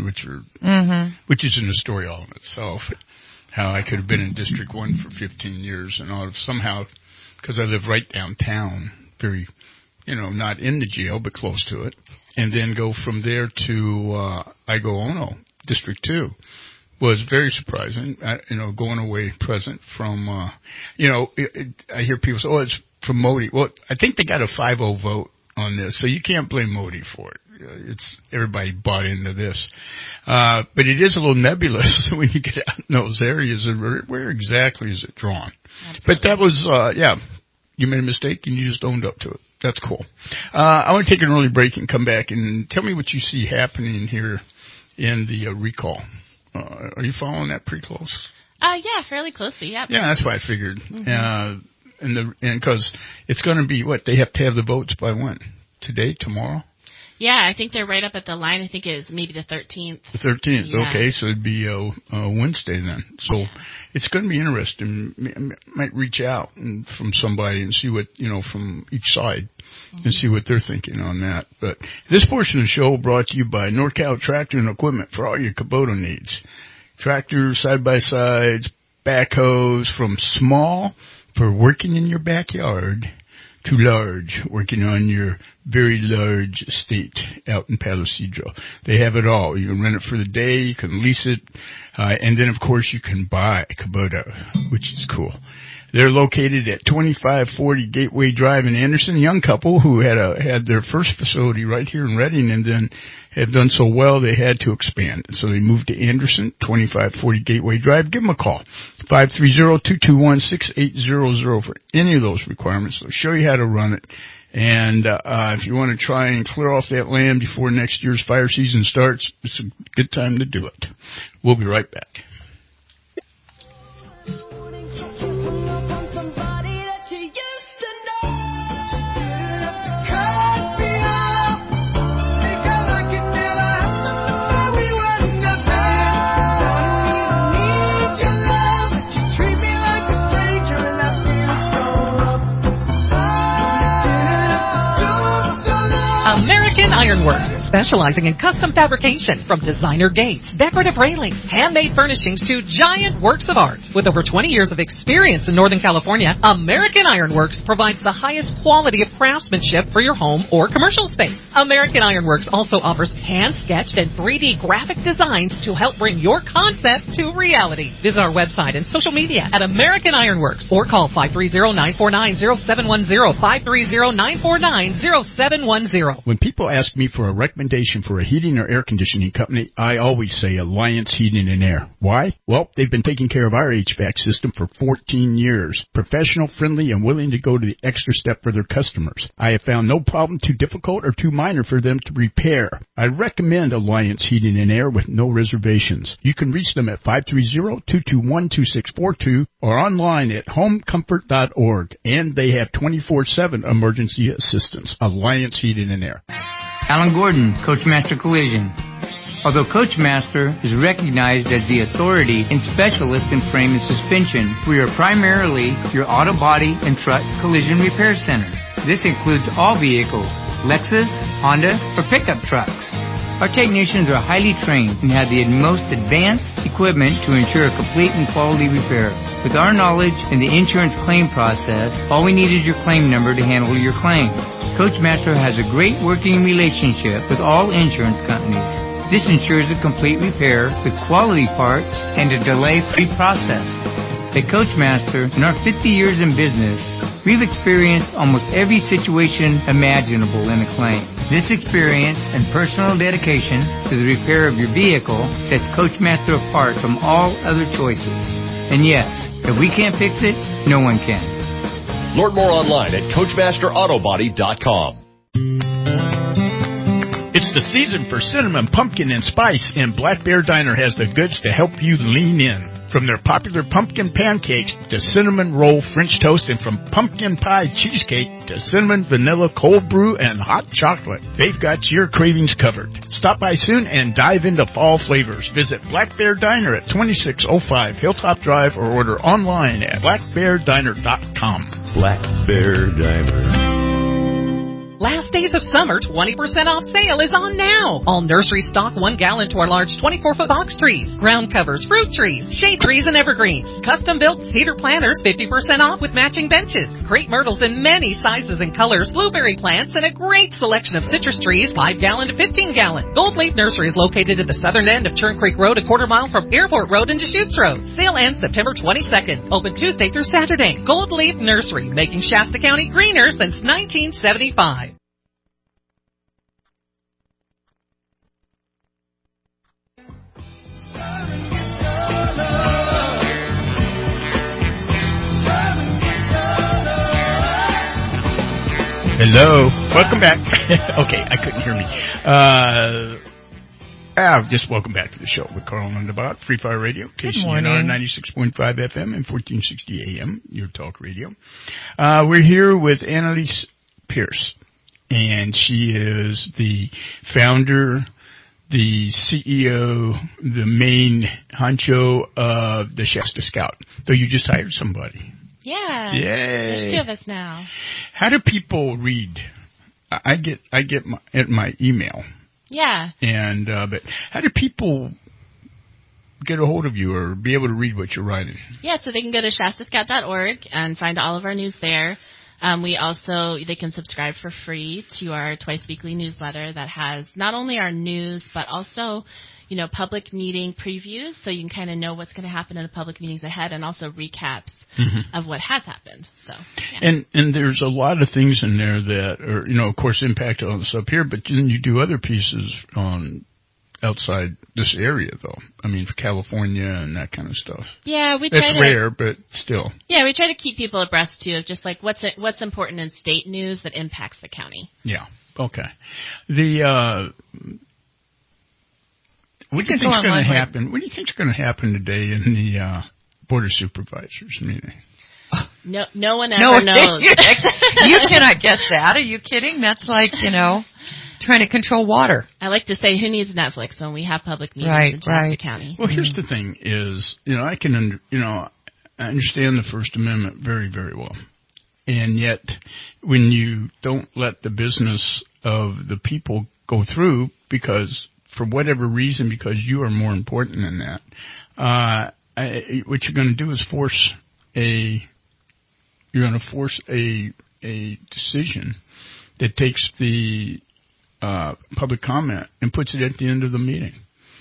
which isn't a story all in itself, how I could have been in District 1 for 15 years and all of somehow, because I live right downtown, very, not in the jail, but close to it, and then go from there to Igo-Ono, District 2, was very surprising, going away present from, I hear people say, it's from Modi. Well, I think they got a 5-0 vote on this, so you can't blame Modi for it. It's everybody bought into this, but it is a little nebulous when you get out in those areas. Where exactly is it drawn? Absolutely. But that was, you made a mistake and you just owned up to it. That's cool. I want to take an early break and come back and tell me what you see happening here in the recall Are you following that pretty close? Yeah, fairly closely. Yep. Yeah, that's what I figured. And because it's going to be what they have to have the votes by when? Today, tomorrow? Yeah, I think they're right up at the line. I think it's maybe the 13th. The 13th, Yeah. okay, so it'd be Wednesday then. So it's going to be interesting. Might reach out from somebody and see what, from each side and see what they're thinking on that. But this portion of the show brought to you by NorCal Tractor and Equipment for all your Kubota needs. Tractors, side-by-sides, backhoes, from small for working in your backyard to large, working on your very large estate out in Palo Cedro. They have it all. You can rent it for the day, you can lease it, and then, of course, you can buy a Kubota, which is cool. They're located at 2540 Gateway Drive in Anderson. A young couple who had their first facility right here in Redding and then have done so well they had to expand. So they moved to Anderson, 2540 Gateway Drive. Give them a call, 530-221-6800 for any of those requirements. They'll show you how to run it. And if you want to try and clear off that land before next year's fire season starts, it's a good time to do it. We'll be right back. American Ironworks, specializing in custom fabrication from designer gates, decorative railings, handmade furnishings to giant works of art. With over 20 years of experience in Northern California, American Ironworks provides the highest quality of craftsmanship for your home or commercial space. American Ironworks also offers hand-sketched and 3D graphic designs to help bring your concept to reality. Visit our website and social media at American Ironworks or call 530-949-0710, 530-949-0710. When people ask me for a recommendation for a heating or air conditioning company, I always say Alliance Heating and Air. Why? Well, they've been taking care of our HVAC system for 14 years. Professional, friendly, and willing to go to the extra step for their customers. I have found no problem too difficult or too minor for them to repair. I recommend Alliance Heating and Air with no reservations. You can reach them at 530-221-2642 or online at homecomfort.org. And they have 24/7 emergency assistance. Alliance Heating and Air. Alan Gordon, Coachmaster Collision. Although Coachmaster is recognized as the authority and specialist in frame and suspension, we are primarily your auto body and truck collision repair center. This includes all vehicles, Lexus, Honda, or pickup trucks. Our technicians are highly trained and have the most advanced equipment to ensure a complete and quality repair. With our knowledge in the insurance claim process, all we need is your claim number to handle your claim. Coachmaster has a great working relationship with all insurance companies. This ensures a complete repair with quality parts and a delay-free process. At Coachmaster, in our 50 years in business, we've experienced almost every situation imaginable in a claim. This experience and personal dedication to the repair of your vehicle sets Coachmaster apart from all other choices. And yes, if we can't fix it, no one can. Learn more online at CoachmasterAutobody.com. It's the season for cinnamon, pumpkin, and spice, and Black Bear Diner has the goods to help you lean in. From their popular pumpkin pancakes to cinnamon roll French toast, and from pumpkin pie cheesecake to cinnamon vanilla cold brew and hot chocolate, they've got your cravings covered. Stop by soon and dive into fall flavors. Visit Black Bear Diner at 2605 Hilltop Drive or order online at blackbeardiner.com. Black Bear Diner. Last days of summer 20% off sale is on now. All nursery stock 1 gallon to our large 24-foot box trees, ground covers, fruit trees, shade trees, and evergreens. Custom-built cedar planters 50% off with matching benches. Crepe myrtles in many sizes and colors, blueberry plants, and a great selection of citrus trees 5 gallon to 15 gallon. Gold Leaf Nursery is located at the southern end of Churn Creek Road, a quarter mile from Airport Road and Deschutes Road. Sale ends September 22nd. Open Tuesday through Saturday. Gold Leaf Nursery, making Shasta County greener since 1975. Hello. Welcome back. Okay, I couldn't hear me. Just welcome back to the show with Carl and Bot, Free Fire Radio, KCNR morning. 96.5 FM and 1460 AM, your talk radio. We're here with Annalise Pierce, and she is the founder, the CEO, the main honcho of the Shasta Scout. So you just hired somebody. Yeah. Yay. There's 2 of us now. How do people read? I get my email. Yeah. And but how do people get a hold of you or be able to read what you're writing? Yeah, so they can go to shastascout.org and find all of our news there. They can subscribe for free to our twice-weekly newsletter that has not only our news, but also, public meeting previews, so you can kind of know what's going to happen in the public meetings ahead, and also recaps of what has happened. So, yeah. And there's a lot of things in there that are, of course, impact on us up here, but then you do other pieces on outside this area, though. I mean, for California and that kind of stuff. Yeah, we try It's rare, but still. Yeah, we try to keep people abreast, too, of just like what's important in state news that impacts the county. Yeah. Okay. What do you think's going to happen? What do you think's going to happen today in the Board of Supervisors meeting? No one ever knows. You cannot guess that. Are you kidding? That's like, trying to control water. I like to say, who needs Netflix when we have public meetings in Shasta County? Well, here's the thing: is I understand the First Amendment very, very well, and yet when you don't let the business of the people go through, because for whatever reason, because you are more important than that, what you're going to do is force a decision that takes the public comment and puts it at the end of the meeting.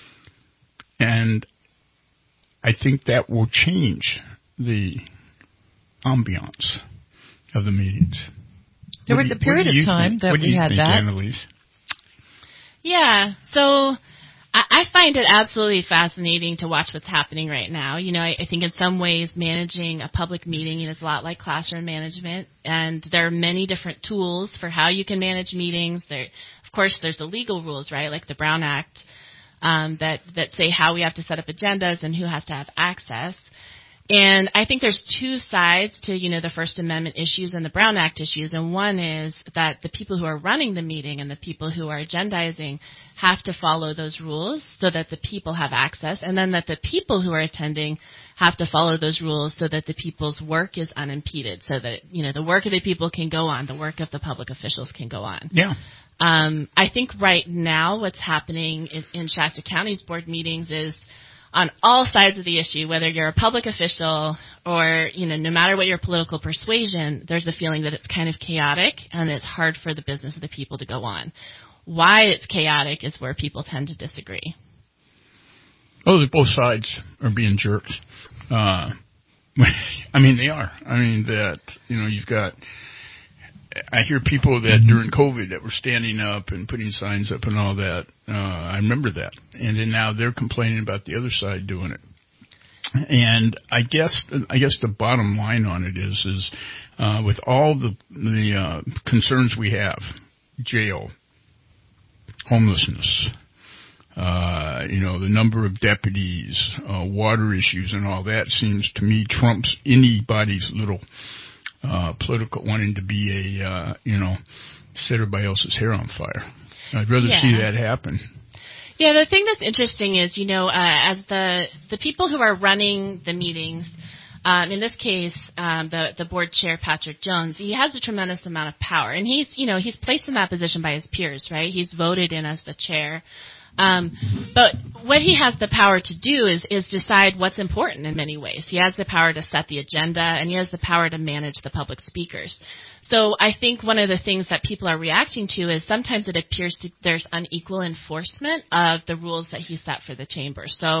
And I think that will change the ambiance of the meetings. There was a period of time that we had that. Annalise? Yeah, so I find it absolutely fascinating to watch what's happening right now. I think in some ways managing a public meeting is a lot like classroom management, and there are many different tools for how you can manage meetings. Of course, there's the legal rules, right, like the Brown Act, that say how we have to set up agendas and who has to have access. And I think there's 2 sides to, the First Amendment issues and the Brown Act issues. And one is that the people who are running the meeting and the people who are agendizing have to follow those rules so that the people have access. And then that the people who are attending have to follow those rules so that the people's work is unimpeded, so that, the work of the people can go on, the work of the public officials can go on. Yeah. I think right now what's happening in Shasta County's board meetings is on all sides of the issue, whether you're a public official or, no matter what your political persuasion, there's a feeling that it's kind of chaotic and it's hard for the business of the people to go on. Why it's chaotic is where people tend to disagree. Oh, both sides are being jerks. I mean, they are. I mean, that, you've got... I hear people that during COVID that were standing up and putting signs up and all that. I remember that. And then now they're complaining about the other side doing it. And I guess the bottom line on it is with all the concerns we have, jail, homelessness, the number of deputies, water issues and all that seems to me trumps anybody's little political wanting to be set everybody else's hair on fire. I'd rather see that happen. Yeah, the thing that's interesting is, as the people who are running the meetings, in this case, the board chair, Patrick Jones, he has a tremendous amount of power. And he's placed in that position by his peers, right? He's voted in as the chair. But what he has the power to do is decide what's important in many ways. He has the power to set the agenda, and he has the power to manage the public speakers. So I think one of the things that people are reacting to is sometimes it appears there's unequal enforcement of the rules that he set for the chamber. So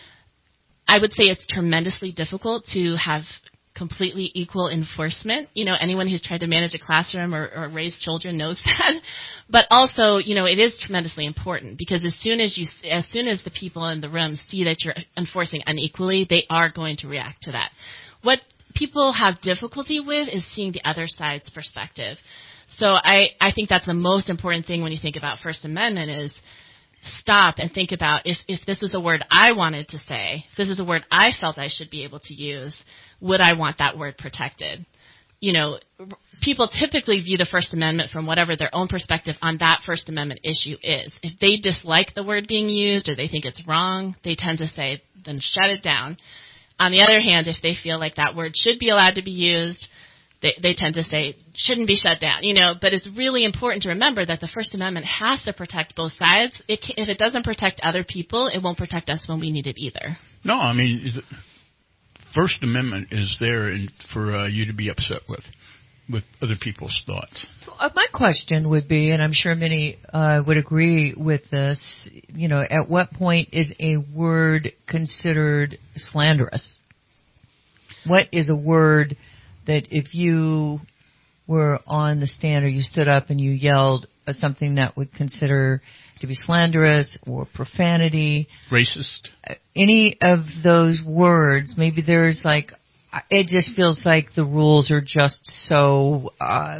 I would say it's tremendously difficult to have completely equal enforcement. Anyone who's tried to manage a classroom or raise children knows that. But also, it is tremendously important because as soon as the people in the room see that you're enforcing unequally, they are going to react to that. What people have difficulty with is seeing the other side's perspective. So I think that's the most important thing when you think about First Amendment is stop and think about if this is a word I wanted to say, if this is a word I felt I should be able to use, would I want that word protected? You know, people typically view the First Amendment from whatever their own perspective on that First Amendment issue is. If they dislike the word being used or they think it's wrong, they tend to say, then shut it down. On the other hand, if they feel like that word should be allowed to be used, they tend to say, shouldn't be shut down, you know. But it's really important to remember that the First Amendment has to protect both sides. If it doesn't protect other people, it won't protect us when we need it either. No, I mean, First Amendment is there for you to be upset with other people's thoughts. My question would be, and I'm sure many would agree with this, you know, at what point is a word considered slanderous? What is a word that if you were on the stand or you stood up and you yelled something that would consider to be slanderous or profanity? Racist? Any of those words, maybe there's like, it just feels like the rules are just so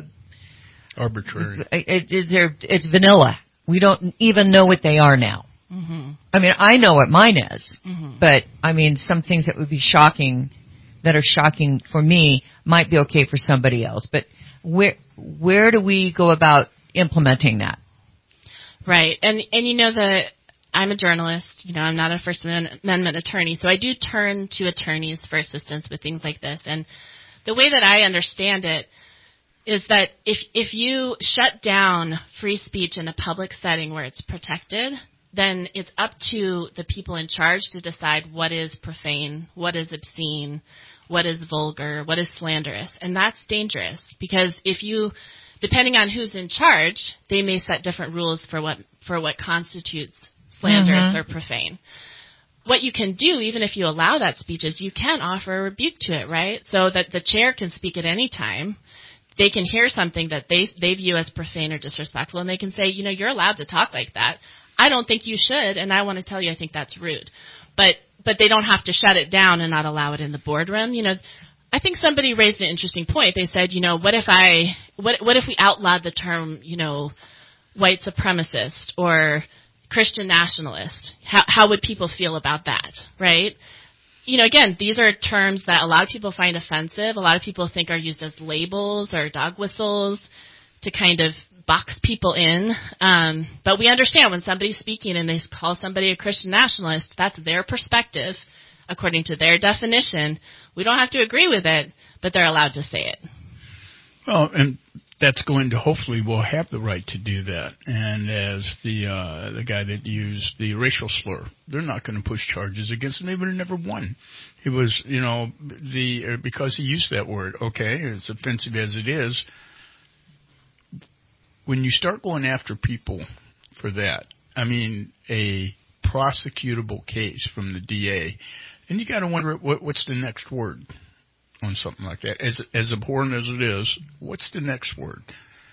arbitrary. It's vanilla. We don't even know what they are now. Mm-hmm. I mean, I know what mine is, Mm-hmm. but I mean, some things that would be shocking, that are shocking for me, might be okay for somebody else. But where do we go about implementing that? Right, and you know I'm a journalist. You know, I'm not a First Amendment attorney, so I do turn to attorneys for assistance with things like this. And the way that I understand it is that if you shut down free speech in a public setting where it's protected, then it's up to the people in charge to decide what is profane, what is obscene, what is vulgar, what is slanderous. And that's dangerous because depending on who's in charge, they may set different rules for what constitutes slanderous or profane. What you can do, even if you allow that speech, is you can offer a rebuke to it, right? So that the chair can speak at any time. They can hear something that they view as profane or disrespectful, and they can say, you know, you're allowed to talk like that. I don't think you should, and I want to tell you I think that's rude. But they don't have to shut it down and not allow it in the boardroom. You know, I think somebody raised an interesting point. They said, you know, what if we outlawed the term, you know, white supremacist or Christian nationalist? How would people feel about that, right? You know, again, these are terms that a lot of people find offensive. A lot of people think are used as labels or dog whistles to kind of box people in. But we understand when somebody's speaking and they call somebody a Christian nationalist, that's their perspective according to their definition. We don't have to agree with it, but they're allowed to say it. Well, and that's going to, hopefully we'll have the right to do that. And as the guy that used the racial slur, they're not going to push charges against him. They would have never won. It was, you know, because he used that word. Okay, it's offensive as it is. When you start going after people for that, I mean, a prosecutable case from the DA, and you got to wonder what's the next word on something like that. As abhorrent as it is, what's the next word?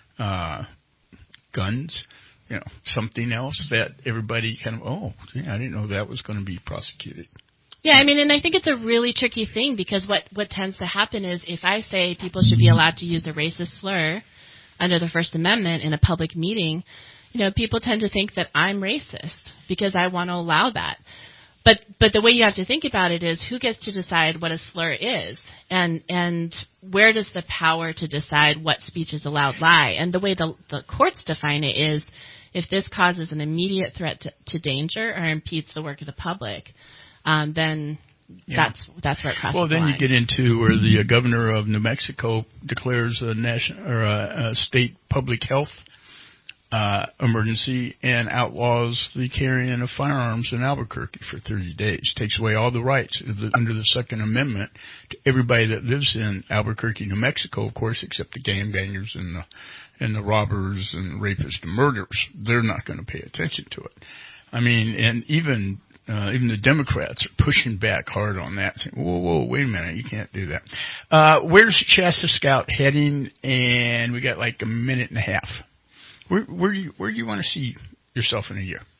Guns, you know, something else that everybody kind of, oh, yeah, I didn't know that was going to be prosecuted. Yeah, I mean, and I think it's a really tricky thing because what tends to happen is if I say people should be allowed to use a racist slur under the First Amendment in a public meeting, you know, people tend to think that I'm racist because I want to allow that. But the way you have to think about it is who gets to decide what a slur is and where does the power to decide what speech is allowed lie? And the way the courts define it is if this causes an immediate threat to danger or impedes the work of the public, then that's where it crosses the line. Well, then you get into where the governor of New Mexico declares a national or a state public health emergency and outlaws the carrying of firearms in Albuquerque for 30 days. Takes away all the rights under the Second Amendment to everybody that lives in Albuquerque, New Mexico, of course, except the gangbangers and the robbers and rapists and murderers. They're not going to pay attention to it. I mean, and even the Democrats are pushing back hard on that, saying, whoa, wait a minute, you can't do that. Where's Shasta Scout heading? And we got like a minute and a half. Where do you want to see yourself in a year?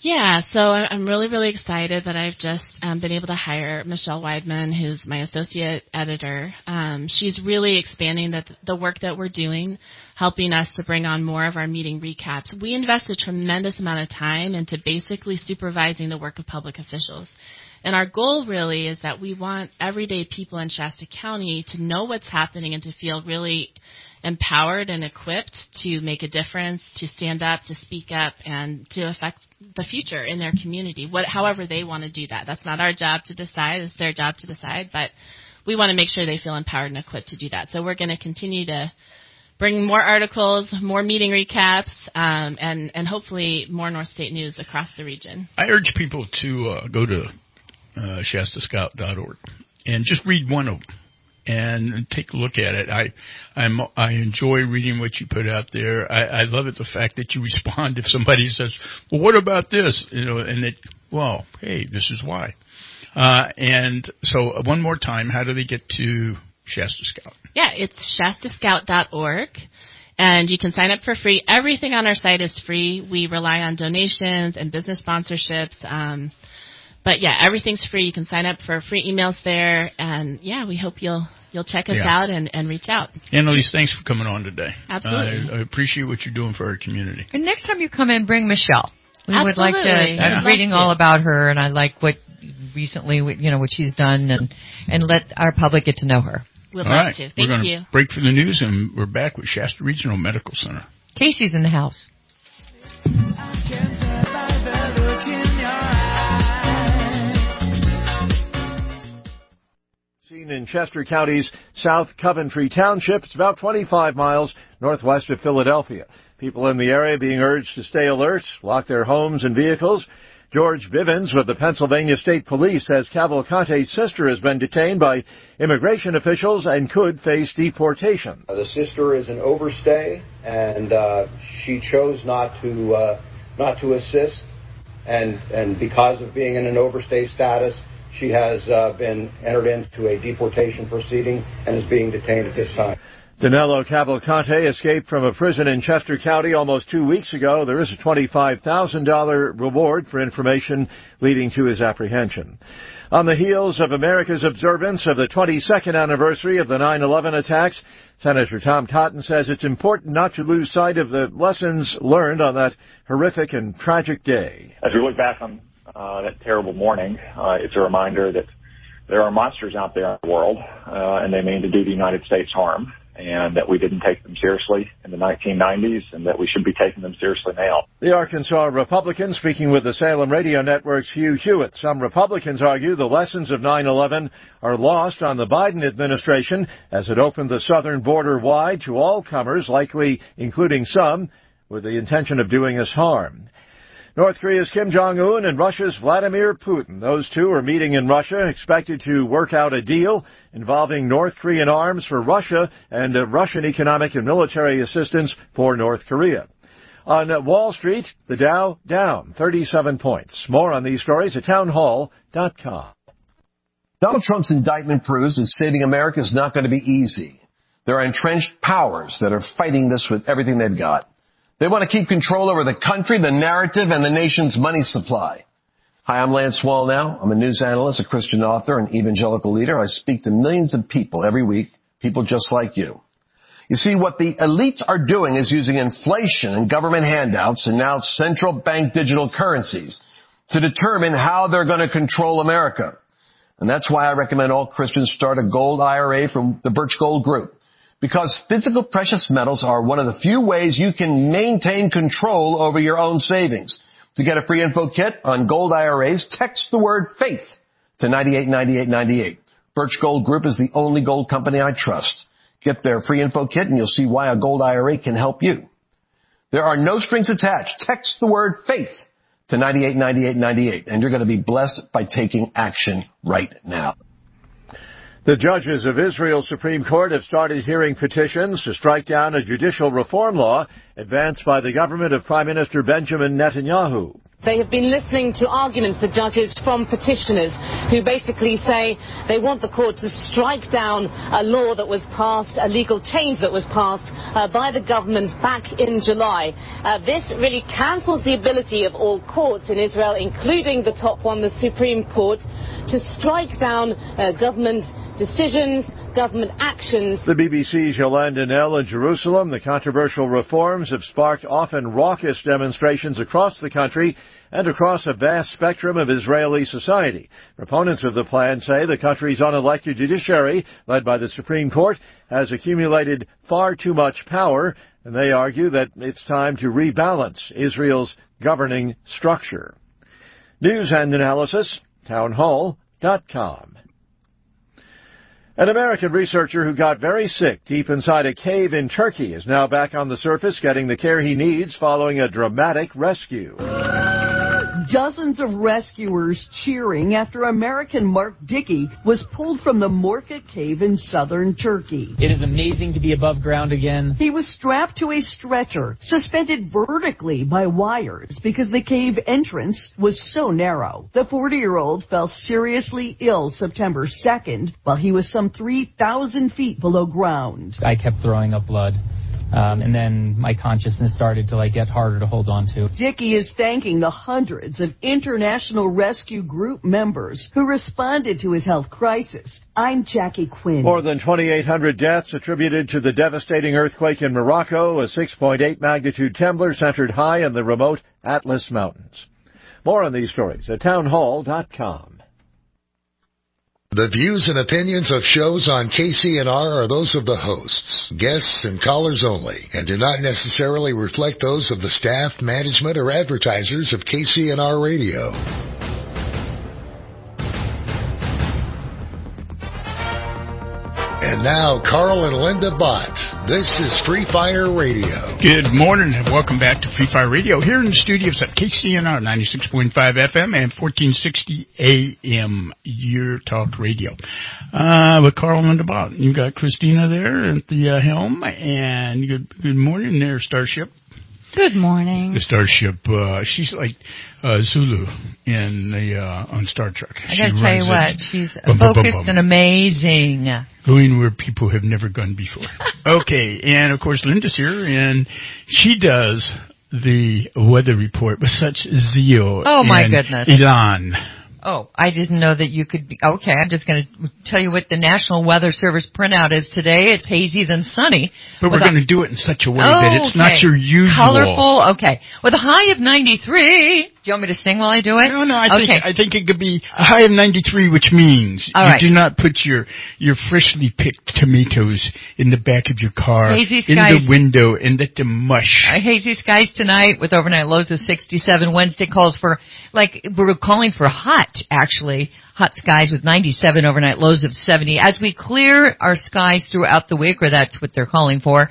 Yeah, so I'm really, really excited that I've just been able to hire Michelle Weidman, who's my associate editor. She's really expanding the work that we're doing, helping us to bring on more of our meeting recaps. We invest a tremendous amount of time into basically supervising the work of public officials. And our goal really is that we want everyday people in Shasta County to know what's happening and to feel really empowered and equipped to make a difference, to stand up, to speak up, and to affect the future in their community, however they want to do that. That's not our job to decide. It's their job to decide, but we want to make sure they feel empowered and equipped to do that. So we're going to continue to bring more articles, more meeting recaps, and hopefully more North State news across the region. I urge people to go to shastascout.org and just read one of them and take a look at it. I enjoy reading what you put out there. I love it, the fact that you respond if somebody says, well, what about this? Hey, this is why. And so one more time, how do they get to Shasta Scout? Yeah, it's shastascout.org. And you can sign up for free. Everything on our site is free. We rely on donations and business sponsorships. But yeah, everything's free. You can sign up for free emails there, and yeah, we hope you'll check us out and reach out. Annalise, thanks for coming on today. Absolutely. I appreciate what you're doing for our community. And next time you come in, bring Michelle. We would like to. I'm reading all about her, and I like what recently, what she's done, and let our public get to know her. We'd love to. Thank you. We're going to break for the news, and we're back with Shasta Regional Medical Center. Casey's in the house. In Chester County's South Coventry Township. It's about 25 miles northwest of Philadelphia. People in the area being urged to stay alert, lock their homes and vehicles. George Bivens with the Pennsylvania State Police says Cavalcante's sister has been detained by immigration officials and could face deportation. The sister is an overstay, and she chose not to assist, and because of being in an overstay status, she has been entered into a deportation proceeding and is being detained at this time. Danilo Cavalcante escaped from a prison in Chester County almost 2 weeks ago. There is a $25,000 reward for information leading to his apprehension. On the heels of America's observance of the 22nd anniversary of the 9/11 attacks, Senator Tom Cotton says it's important not to lose sight of the lessons learned on that horrific and tragic day. As we look back on that terrible morning, it's a reminder that there are monsters out there in the world, and they mean to do the United States harm, and that we didn't take them seriously in the 1990s, and that we should be taking them seriously now. The Arkansas Republican speaking with the Salem Radio Network's Hugh Hewitt. Some Republicans argue the lessons of 9/11 are lost on the Biden administration as it opened the southern border wide to all comers, likely including some with the intention of doing us harm. North Korea's Kim Jong-un and Russia's Vladimir Putin. Those two are meeting in Russia, expected to work out a deal involving North Korean arms for Russia and Russian economic and military assistance for North Korea. On Wall Street, the Dow down 37 points. More on these stories at townhall.com. Donald Trump's indictment proves that saving America is not going to be easy. There are entrenched powers that are fighting this with everything they've got. They want to keep control over the country, the narrative, and the nation's money supply. Hi, I'm Lance Wallnau. I'm a news analyst, a Christian author, and evangelical leader. I speak to millions of people every week, people just like you. You see, what the elites are doing is using inflation and government handouts and now central bank digital currencies to determine how they're going to control America. And that's why I recommend all Christians start a gold IRA from the Birch Gold Group. Because physical precious metals are one of the few ways you can maintain control over your own savings. To get a free info kit on gold IRAs, text the word faith to 989898. Birch Gold Group is the only gold company I trust. Get their free info kit and you'll see why a gold IRA can help you. There are no strings attached. Text the word faith to 989898 and you're going to be blessed by taking action right now. The judges of Israel's Supreme Court have started hearing petitions to strike down a judicial reform law advanced by the government of Prime Minister Benjamin Netanyahu. They have been listening to arguments, the judges, from petitioners who basically say they want the court to strike down a law that was passed, a legal change that was passed by the government back in July. This really cancels the ability of all courts in Israel, including the top one, the Supreme Court, to strike down government decisions, government actions. The BBC's Yolanda Nell in Jerusalem. The controversial reforms have sparked often raucous demonstrations across the country and across a vast spectrum of Israeli society. Proponents of the plan say the country's unelected judiciary, led by the Supreme Court, has accumulated far too much power, and they argue that it's time to rebalance Israel's governing structure. News and analysis, townhall.com. An American researcher who got very sick deep inside a cave in Turkey is now back on the surface getting the care he needs following a dramatic rescue. Dozens of rescuers cheering after American Mark Dickey was pulled from the Morka cave in southern Turkey. It is amazing to be above ground again. He was strapped to a stretcher, suspended vertically by wires because the cave entrance was so narrow. The 40-year-old fell seriously ill September 2nd while he was some 3,000 feet below ground. I kept throwing up blood. And then my consciousness started to get harder to hold on to. Dickey is thanking the hundreds of International Rescue Group members who responded to his health crisis. I'm Jackie Quinn. More than 2,800 deaths attributed to the devastating earthquake in Morocco. A 6.8 magnitude tremor centered high in the remote Atlas Mountains. More on these stories at townhall.com. The views and opinions of shows on KCNR are those of the hosts, guests, and callers only, and do not necessarily reflect those of the staff, management, or advertisers of KCNR Radio. And now, Carl and Linda Bott. This is Free Fire Radio. Good morning and welcome back to Free Fire Radio here in the studios at KCNR 96.5 FM and 1460 AM, Your Talk Radio. With Carl and Linda Bott. You got Christina there at the helm, and good morning there, Starship. Good morning. The Starship, she's like Zulu in the on Star Trek. I gotta tell you what, she's focused and amazing. Going where people have never gone before. Okay, and of course Linda's here, and she does the weather report with such zeal. Oh my goodness. Elan. Oh, I didn't know that you could be. Okay, I'm just going to tell you what the National Weather Service printout is today. It's hazy then sunny. But we're going to do it in such a way that it's not your usual. Colorful, okay. With a high of 93. Do you want me to sing while I do it? No, I think it could be a high of 93, which means you do not put your freshly picked tomatoes in the back of your car, in the window, and let them mush. Hazy skies tonight with overnight lows of 67. Wednesday calls for, we're calling for hot, actually. Hot skies with 97, overnight lows of 70. As we clear our skies throughout the week, or that's what they're calling for,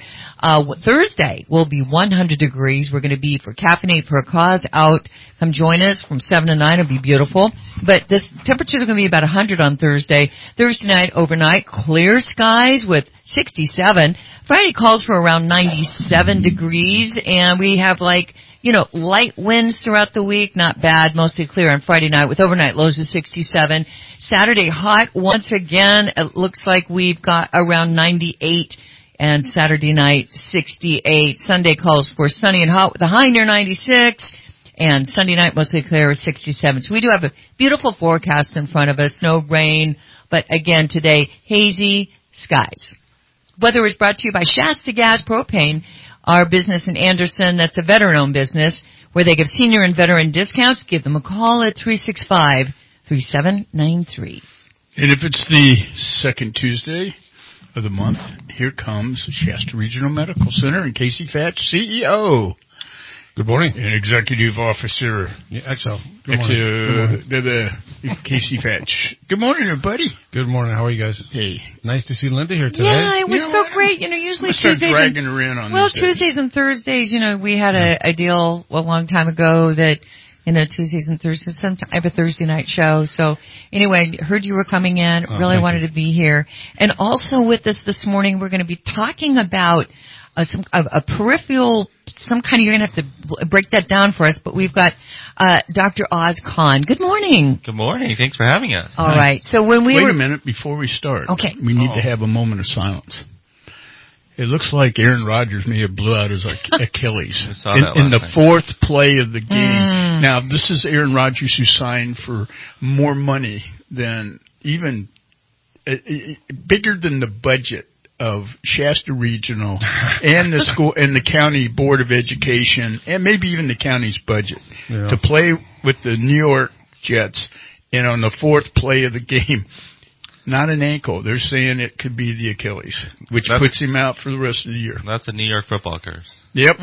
Thursday will be 100 degrees. We're going to be for Caffeinate for a Cause out. Come join us from 7 to 9. It'll be beautiful. But this temperatures are going to be about 100 on Thursday. Thursday night, overnight, clear skies with 67. Friday calls for around 97 degrees. And we have light winds throughout the week. Not bad. Mostly clear on Friday night with overnight lows of 67. Saturday hot. Once again, it looks like we've got around 98. And Saturday night, 68. Sunday calls for sunny and hot with a high near 96. And Sunday night, mostly clear, 67. So we do have a beautiful forecast in front of us. No rain. But again, today, hazy skies. Weather is brought to you by Shasta Gas Propane, our business in Anderson. That's a veteran-owned business where they give senior and veteran discounts. Give them a call at 365-3793. And if it's the second Tuesday of the month, here comes Shasta Regional Medical Center and Casey Fatch, CEO. Good morning. And Executive Officer. Yeah, XL. Good morning. Casey Fatch. Good morning, everybody. Good morning. How are you guys? Hey. Nice to see Linda here today. Yeah, it was so great. Usually Tuesdays. Dragging her in on Tuesdays and Thursdays, we had a deal a long time ago that, Tuesdays and Thursdays, sometimes I have a Thursday night show. So anyway, heard you were coming in. Really wanted to be here. And also with us this morning, we're going to be talking about a peripheral, some kind of, you're going to have to break that down for us, but we've got Dr. Oz Khan. Good morning. Good morning. Thanks for having us. All right. So when we Wait a minute before we start. Okay. We need to have a moment of silence. It looks like Aaron Rodgers may have blew out his Achilles in the fourth play of the game. Now, this is Aaron Rodgers, who signed for more money than even bigger than the budget of Shasta Regional and the school and the county board of education and maybe even the county's budget to play with the New York Jets. And on the fourth play of the game, not an ankle. They're saying it could be the Achilles, which puts him out for the rest of the year. That's a New York football curse. Yep.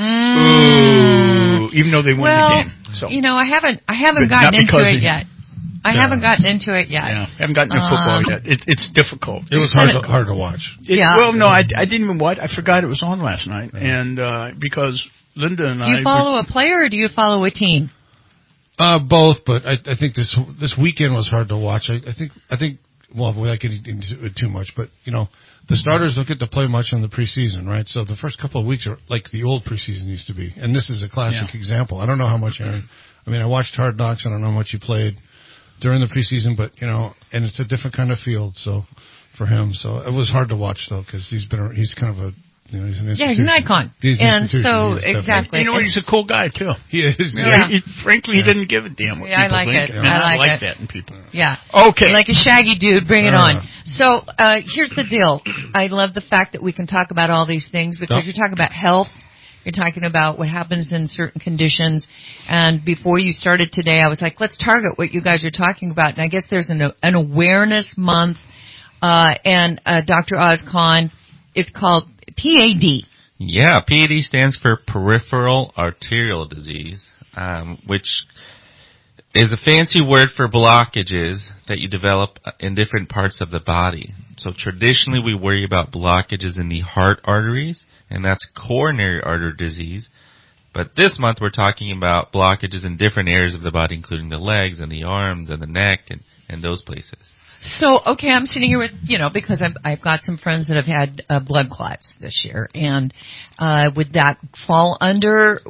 Ooh. Even though they won the game. So. You know, I haven't gotten into it yet. I haven't gotten into it yet. Yeah, haven't gotten into football yet. It's difficult. It was hard to watch. Well, no, I didn't even watch. I forgot it was on last night, and because Linda and I. Do you follow a player or do you follow a team? Both, but I think this weekend was hard to watch. I think. Well, without getting into it too much, but, you know, the starters don't get to play much in the preseason, right? So the first couple of weeks are like the old preseason used to be. And this is a classic example. I don't know how much Aaron, I watched Hard Knocks. I don't know how much he played during the preseason, but, you know, and it's a different kind of field, so, for him. So it was hard to watch, though, because he's kind of a, you know, he's an institution. Yeah, he's an icon. He's an institution. So, exactly. You know what? He's a cool guy, too. He is. Yeah. Frankly, he doesn't give a damn what people I like think. it. And I like it. that in people. Yeah. Okay. Like a shaggy dude, bring it on. So, here's the deal. I love the fact that we can talk about all these things because you're talking about health. You're talking about what happens in certain conditions. And before you started today, I was like, let's target what you guys are talking about. And I guess there's an awareness month. And Dr. Oz Khan, it's called PAD. Yeah, PAD stands for peripheral arterial disease, which is a fancy word for blockages that you develop in different parts of the body. So traditionally we worry about blockages in the heart arteries, and that's coronary artery disease. But this month we're talking about blockages in different areas of the body, including the legs and the arms and the neck and those places. So, okay, I'm sitting here with, you know, because I've got some friends that have had blood clots this year, and would that fall under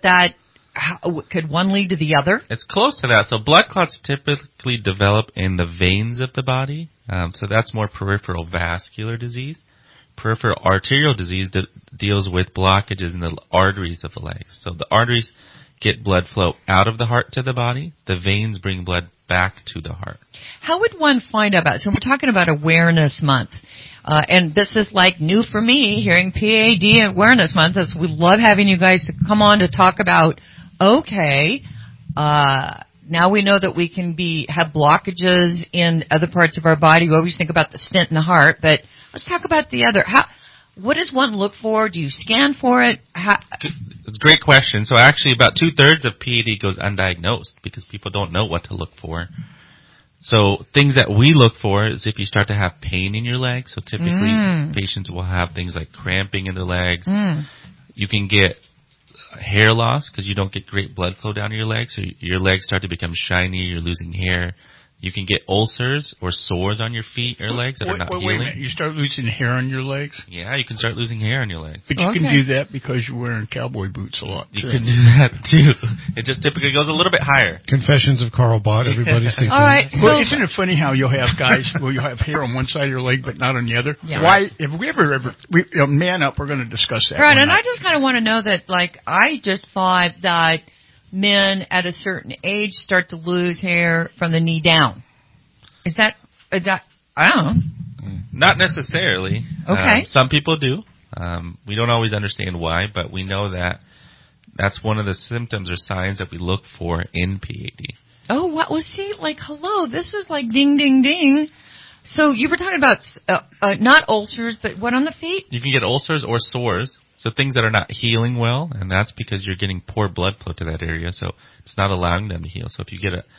could one lead to the other? It's close to that. So blood clots typically develop in the veins of the body, so that's more peripheral vascular disease. Peripheral arterial disease deals with blockages in the arteries of the legs. So the arteries get blood flow out of the heart to the body. The veins bring blood back to the heart. How would one find out about it? So we're talking about Awareness Month. And this is like new for me, hearing PAD Awareness Month. We love having you guys to come on to talk about, now we know that we can have blockages in other parts of our body. We always think about the stent in the heart, but let's talk about the other. What does one look for? Do you scan for it? It's a great question. So actually about 2/3 of PAD goes undiagnosed because people don't know what to look for. So things that we look for is if you start to have pain in your legs. So typically patients will have things like cramping in their legs. You can get hair loss because you don't get great blood flow down your legs. So your legs start to become shiny. You're losing hair. You can get ulcers or sores on your feet or legs that are not healing. Wait a minute. You start losing hair on your legs? Yeah, you can start losing hair on your legs. But you can do that because you're wearing cowboy boots a lot, too. You can do that, too. It just typically goes a little bit higher. Confessions of Carl Bott, everybody stay tuned. All right. Well, isn't it funny how you'll have guys, you'll have hair on one side of your leg but not on the other? Yeah. Why, if we ever man up, we're going to discuss that. Right, and I just kind of want to know that, like, I just thought that men at a certain age start to lose hair from the knee down. Is that, I don't know. Not necessarily. Okay. Some people do. We don't always understand why, but we know that that's one of the symptoms or signs that we look for in PAD. Oh, what was he like? Hello, this is like ding, ding, ding. So you were talking about not ulcers, but what on the feet? You can get ulcers or sores, so things that are not healing well, and that's because you're getting poor blood flow to that area, so it's not allowing them to heal. So if you get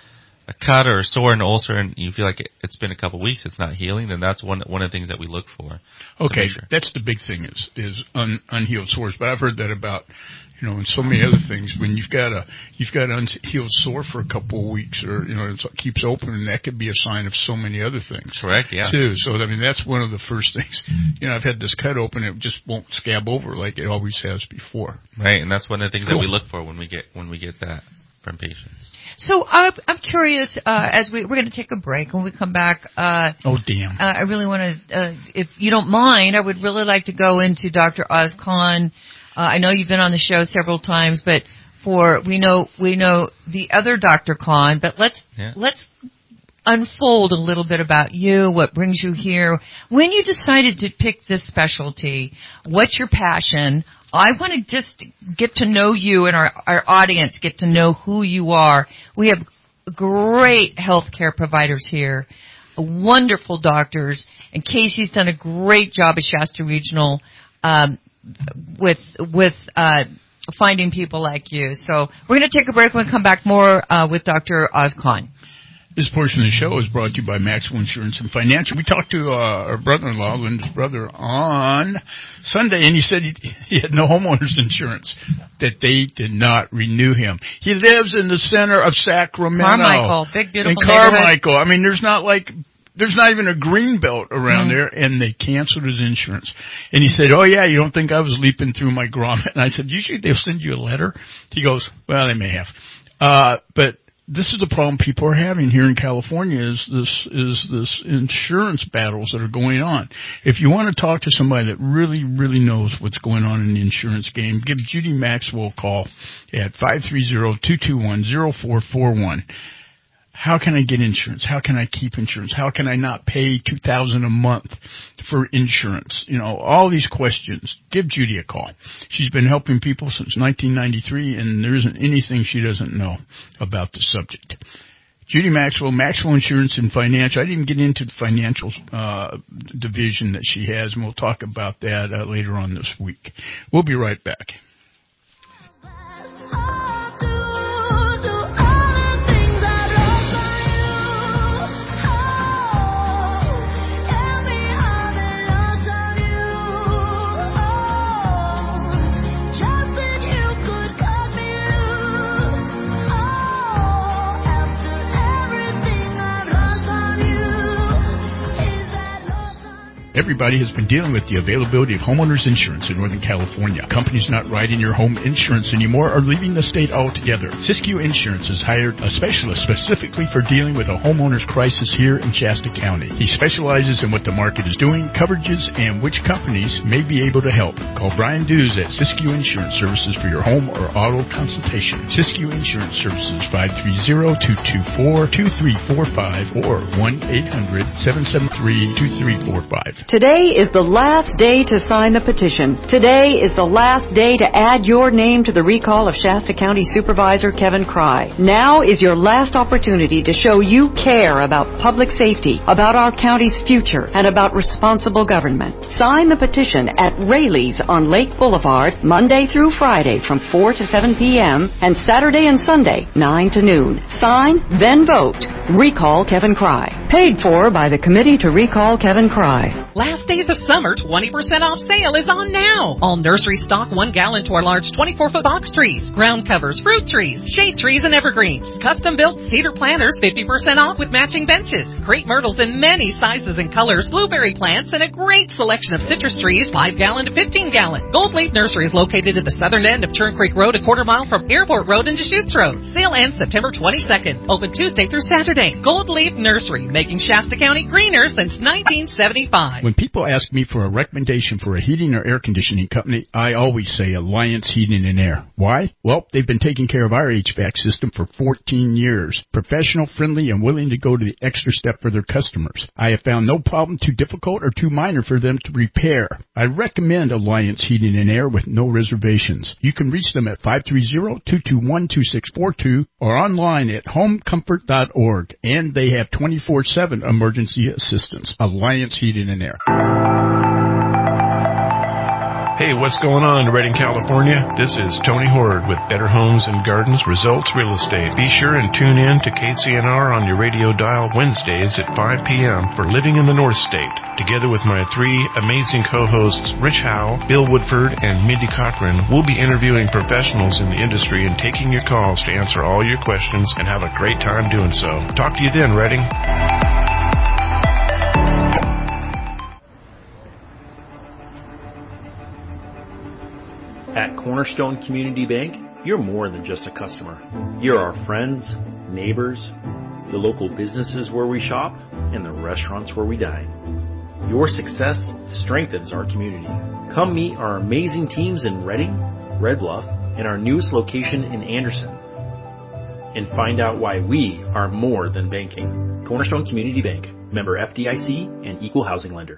a cut or a sore and ulcer, and you feel like it's been a couple of weeks, it's not healing, then that's one of the things that we look for. Okay, that's the big thing is unhealed sores. But I've heard that about, and so many other things. When you've got unhealed sore for a couple of weeks, or it keeps open, and that could be a sign of so many other things. Correct. Yeah. Too. So I mean, that's one of the first things. I've had this cut open, it just won't scab over like it always has before. Right, and that's one of the things that we look for when we get that from patients. So I'm curious. As we're going to take a break, when we come back. Oh damn! I really want to, if you don't mind, I would really like to go into Dr. Oz Khan. I know you've been on the show several times, but we know the other Dr. Khan. But let's unfold a little bit about you. What brings you here? When you decided to pick this specialty, what's your passion? I want to just get to know you and our audience get to know who you are. We have great healthcare providers here, wonderful doctors, and Casey's done a great job at Shasta Regional with finding people like you. So we're going to take a break. We'll come back more with Dr. Oz Khan. This portion of the show is brought to you by Maxwell Insurance and Financial. We talked to our brother-in-law, Linda's brother, on Sunday, and he said he had no homeowner's insurance, that they did not renew him. He lives in the center of Sacramento. Carmichael, big, beautiful in Carmichael. I mean, there's not even a green belt around there, and they canceled his insurance. And he said, oh, yeah, you don't think I was leaping through my grommet? And I said, usually they'll send you a letter. He goes, well, they may have. But this is the problem people are having here in California is this insurance battles that are going on. If you want to talk to somebody that really, really knows what's going on in the insurance game, give Judy Maxwell a call at 530-221-0441. How can I get insurance? How can I keep insurance? How can I not pay $2,000 a month for insurance? All these questions. Give Judy a call. She's been helping people since 1993, and there isn't anything she doesn't know about the subject. Judy Maxwell, Maxwell Insurance and Financial. I didn't get into the financial division that she has, and we'll talk about that later on this week. We'll be right back. Everybody has been dealing with the availability of homeowners insurance in Northern California. Companies not writing your home insurance anymore are leaving the state altogether. Siskiyou Insurance has hired a specialist specifically for dealing with a homeowner's crisis here in Shasta County. He specializes in what the market is doing, coverages, and which companies may be able to help. Call Brian Dews at Siskiyou Insurance Services for your home or auto consultation. Siskiyou Insurance Services, 530-224-2345 or 1-800-773-2345. Today is the last day to sign the petition. Today is the last day to add your name to the recall of Shasta County Supervisor Kevin Cry. Now is your last opportunity to show you care about public safety, about our county's future, and about responsible government. Sign the petition at Rayleigh's on Lake Boulevard, Monday through Friday from 4 to 7 p.m. and Saturday and Sunday, 9 to noon. Sign, then vote. Recall Kevin Cry. Paid for by the Committee to Recall Kevin Cry. Last days of summer 20% off sale is on now. All nursery stock 1 gallon to our large 24-foot box trees, ground covers, fruit trees, shade trees, and evergreens. Custom built cedar planters 50% off with matching benches. Crepe myrtles in many sizes and colors, blueberry plants, and a great selection of citrus trees 5 gallon to 15 gallon. Gold Leaf Nursery is located at the southern end of Churn Creek Road, a quarter mile from Airport Road and Deschutes Road. Sale ends September 22nd. Open Tuesday through Saturday. Gold Leaf Nursery, making Shasta County greener since 1975. When people ask me for a recommendation for a heating or air conditioning company, I always say Alliance Heating and Air. Why? Well, they've been taking care of our HVAC system for 14 years. Professional, friendly, and willing to go to the extra step for their customers. I have found no problem too difficult or too minor for them to repair. I recommend Alliance Heating and Air with no reservations. You can reach them at 530-221-2642 or online at homecomfort.org. And they have 24/7 emergency assistance. Alliance Heating and Air. Hey, what's going on in Redding, California? This is Tony Horde with Better Homes and Gardens Results Real Estate. Be sure and tune in to KCNR on your radio dial Wednesdays at 5 p.m. for Living in the North State. Together with my three amazing co-hosts, Rich Howe, Bill Woodford, and Mindy Cochran, we'll be interviewing professionals in the industry and taking your calls to answer all your questions and have a great time doing so. Talk to you then, Redding. At Cornerstone Community Bank, you're more than just a customer. You're our friends, neighbors, the local businesses where we shop, and the restaurants where we dine. Your success strengthens our community. Come meet our amazing teams in Redding, Red Bluff, and our newest location in Anderson. And find out why we are more than banking. Cornerstone Community Bank, member FDIC and equal housing lender.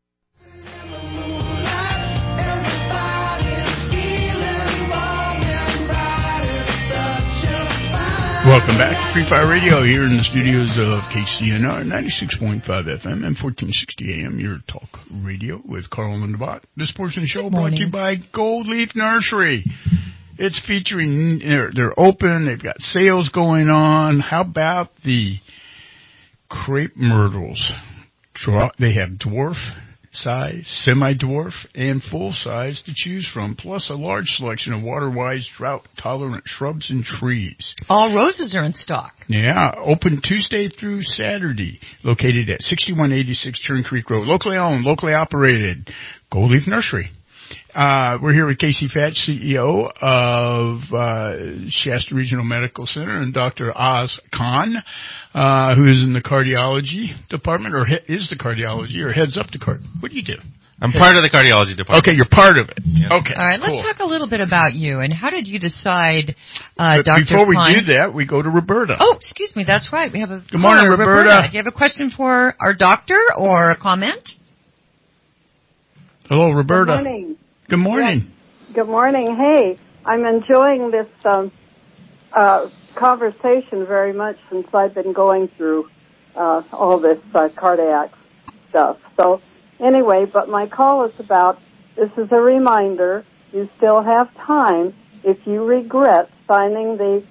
Welcome back to Free Fire Radio here in the studios of KCNR 96.5 FM and 1460 AM, your talk radio with Carl and DeBot. This portion of the show brought to you by Gold Leaf Nursery. It's featuring, they're open, they've got sales going on. How about the crepe myrtles? They have dwarf size, semi-dwarf, and full size to choose from, plus a large selection of water-wise, drought-tolerant shrubs and trees. All roses are in stock. Yeah, open Tuesday through Saturday, located at 6186 Churn Creek Road. Locally owned, locally operated, Gold Leaf Nursery. We're here with Casey Fatch, CEO of Shasta Regional Medical Center, and Dr. Oz Khan, who is in the cardiology department, or is the cardiology, or heads up the What do you do? I'm part of the cardiology department. Okay, you're part of it. Yeah. Okay, all right, cool. let's talk a little bit about you, and how did you decide, Dr. Before we Khan? do that, we go to Roberta. Oh, excuse me, that's right. We have a Good morning, caller, Roberta. Do you have a question for our doctor or a comment? Hello, Roberta. Good morning. Good morning. Yes. Good morning. Hey, I'm enjoying this conversation very much since I've been going through all this cardiac stuff. So anyway, but my call is about, this is a reminder, you still have time if you regret signing the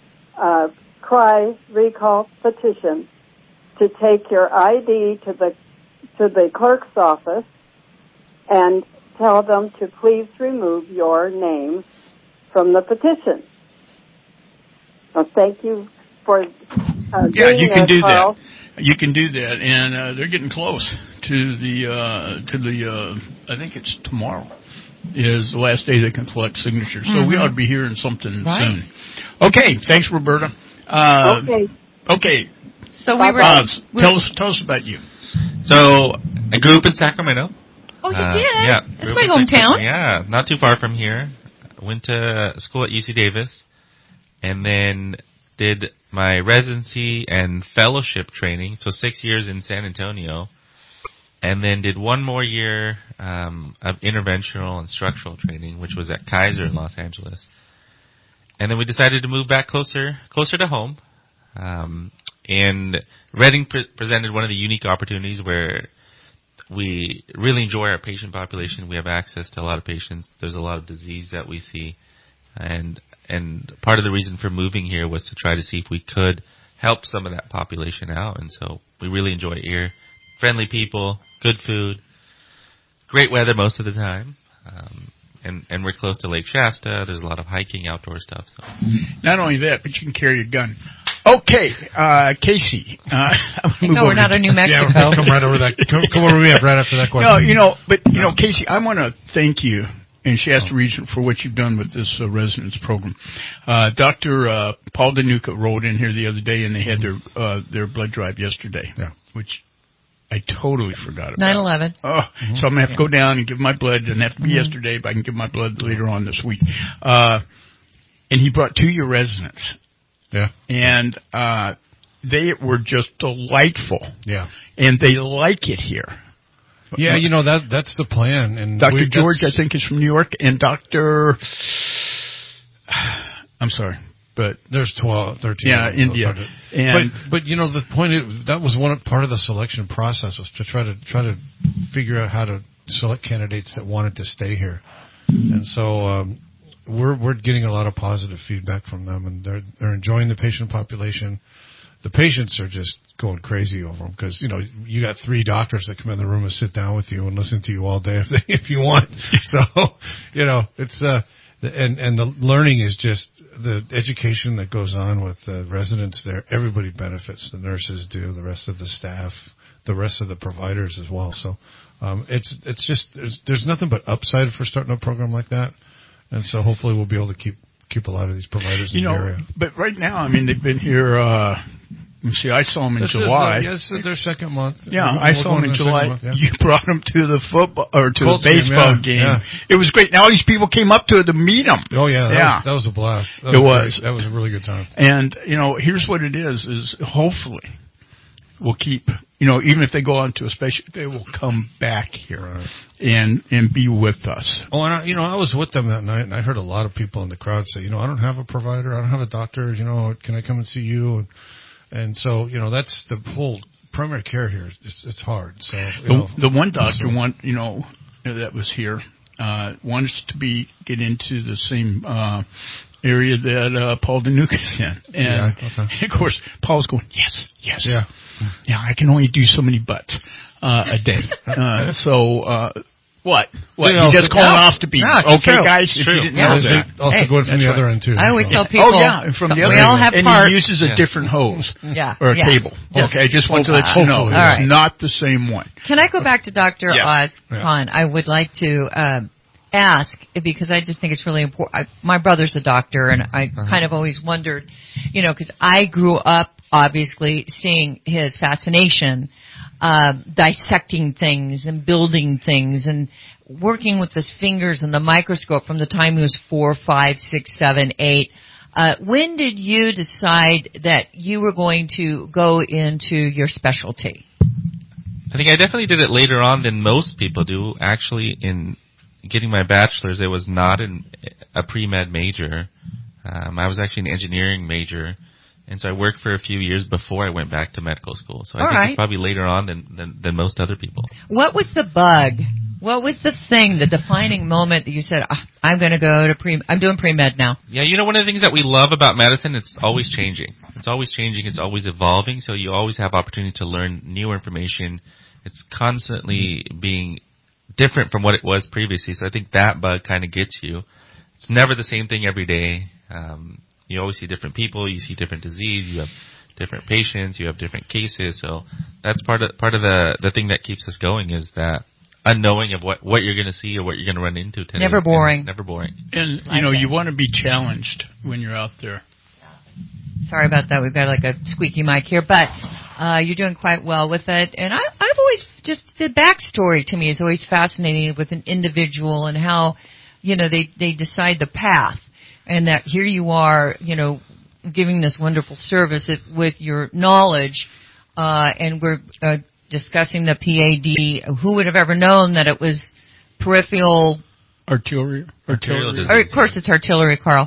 CRY recall petition to take your ID to the clerk's office and tell them to please remove your name from the petition. Well, thank you for yeah, you can do Carl. that. You can do that, and they're getting close to the. I think it's tomorrow is the last day they can collect signatures. So we ought to be hearing something soon. Okay, thanks, Roberta. Okay. So we were. Tell us about you. So I grew up in Sacramento. Oh, you did? Yeah. That's my hometown. Yeah, not too far from here. I went to school at UC Davis and then did my residency and fellowship training, so 6 years in San Antonio, and then did one more year of interventional and structural training, which was at Kaiser in Los Angeles. And then we decided to move back closer to home. And Redding presented one of the unique opportunities where we really enjoy our patient population. We have access to a lot of patients. There's a lot of disease that we see. And part of the reason for moving here was to try to see if we could help some of that population out. And so we really enjoy it here. Friendly people, good food, great weather most of the time. And we're close to Lake Shasta. There's a lot of hiking, outdoor stuff. So. Not only that, but you can carry a gun. Okay, Casey. No, we're not in New Mexico. Yeah, come right over that. Come over right after that question. No, Casey, I want to thank you in Shasta Region for what you've done with this residence program. Dr. Paul Danuka rolled in here the other day, and they had their blood drive yesterday, which I totally forgot about. 9/11. Oh, so I'm going to have to go down and give my blood. It doesn't have to be yesterday, but I can give my blood later on this week. And he brought 2 your residents. Yeah. And they were just delightful. Yeah. And they like it here. Yeah, that's the plan. And Dr. George, I think, is from New York, and Dr. I'm sorry, but there's 13. Yeah, India. And but the point is, that was part of the selection process was to try to figure out how to select candidates that wanted to stay here. And so we're getting a lot of positive feedback from them, and they're enjoying the patient population. The patients are just going crazy over them because, you know, you got 3 doctors that come in the room and sit down with you and listen to you all day if you want. So, you know, it's and the learning is just the education that goes on with the residents there. Everybody benefits. The nurses do, the rest of the staff, the rest of the providers as well. So it's just there's nothing but upside for starting a program like that. And so hopefully we'll be able to keep a lot of these providers in the area. But right now, I mean, they've been here. See, I saw them in July. This is their second month. Yeah, I saw them in July. Month, yeah. You brought them to the football or to Colts the baseball game. Yeah. It was great. Now all these people came up to it to meet them. Oh yeah, that was a blast. That was a really good time. And you know, here's what it is hopefully we'll keep. You know, even if they go on to a special, they will come back here and be with us. Oh, and I was with them that night, and I heard a lot of people in the crowd say, you know, I don't have a provider, I don't have a doctor. You know, can I come and see you? And so, you know, that's the whole primary care here. It's hard. So the one doctor that was here wants to get into the same area that Paul Danuka is in, and of course Paul's going yes. Yeah, I can only do so many butts a day. What? You just calling off to be okay, true. Guys? If you didn't know that. Also going from the other end too. I always tell people. Oh yeah, from the other end. We all have and parts. he uses a different hose or a cable. Okay, I just want to let you know it's not the same one. Can I go back to Dr. Oz Khan? I would like to ask, because I just think it's really important. My brother's a doctor, and I kind of always wondered, you know, because I grew up obviously seeing his fascination, dissecting things and building things and working with his fingers and the microscope from the time he was 4, 5, 6, 7, 8. When did you decide that you were going to go into your specialty? I think I definitely did it later on than most people do. Actually, in getting my bachelor's, it was not a pre-med major. I was actually an engineering major. And so I worked for a few years before I went back to medical school. So I think it's probably later on than most other people. What was the bug? What was the thing, the defining moment that you said, I'm going to go to I'm doing pre-med now? Yeah, you know, one of the things that we love about medicine, it's always changing. It's always changing. It's always evolving. So you always have opportunity to learn new information. It's constantly being different from what it was previously. So I think that bug kind of gets you. It's never the same thing every day. You always see different people, you see different disease, you have different patients, you have different cases. So that's part of the thing that keeps us going is that unknowing of what you're going to see or what you're going to run into today. Never boring. Never boring. And, you know, you want to be challenged when you're out there. Sorry about that. We've got like a squeaky mic here, but you're doing quite well with it. And I've always just, the backstory to me is always fascinating with an individual and how, you know, they decide the path. And that here you are, you know, giving this wonderful service with your knowledge, and we're discussing the PAD. Who would have ever known that it was peripheral artillery disease. Of course, it's artillery, Carl.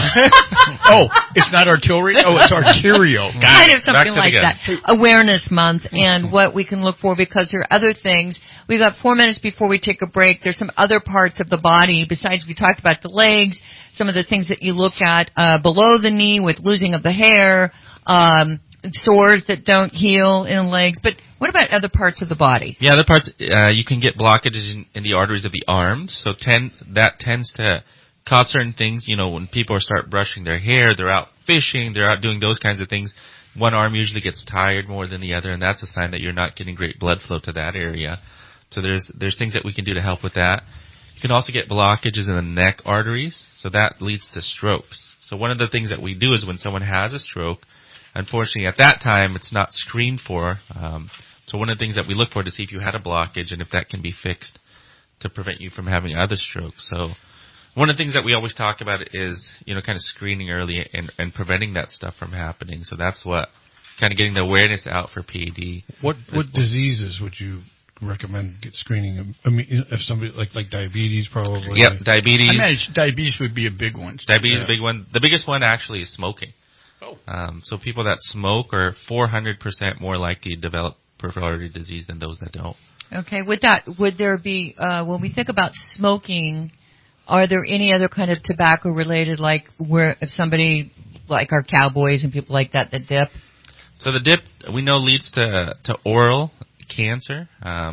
Oh, it's not artillery? Oh, it's arterial. Kind of something like that. Awareness Month and what we can look for, because there are other things. We've got 4 minutes before we take a break. There's some other parts of the body besides we talked about the legs, some of the things that you look at below the knee with losing of the hair, sores that don't heal in legs. But what about other parts of the body? Yeah, other parts, you can get blockages in the arteries of the arms. So that tends to cause certain things. You know, when people start brushing their hair, they're out fishing, they're out doing those kinds of things. One arm usually gets tired more than the other, and that's a sign that you're not getting great blood flow to that area. So there's things that we can do to help with that. You can also get blockages in the neck arteries, so that leads to strokes. So one of the things that we do is when someone has a stroke, unfortunately at that time it's not screened for. So one of the things that we look for to see if you had a blockage and if that can be fixed to prevent you from having other strokes. So one of the things that we always talk about is, you know, kind of screening early and preventing that stuff from happening. So that's what, kind of getting the awareness out for PAD. What diseases would you recommend get screening? I mean, if somebody like diabetes, probably. Yep, diabetes. I imagine diabetes would be a big one. Diabetes is a big one. The biggest one actually is smoking. Oh. So people that smoke are 400% more likely to develop peripheral artery disease than those that don't. Okay. With that, would there be when we think about smoking, Are there any other kind of tobacco related, like where if somebody like our cowboys and people like that dip? So the dip we know leads to oral cancer.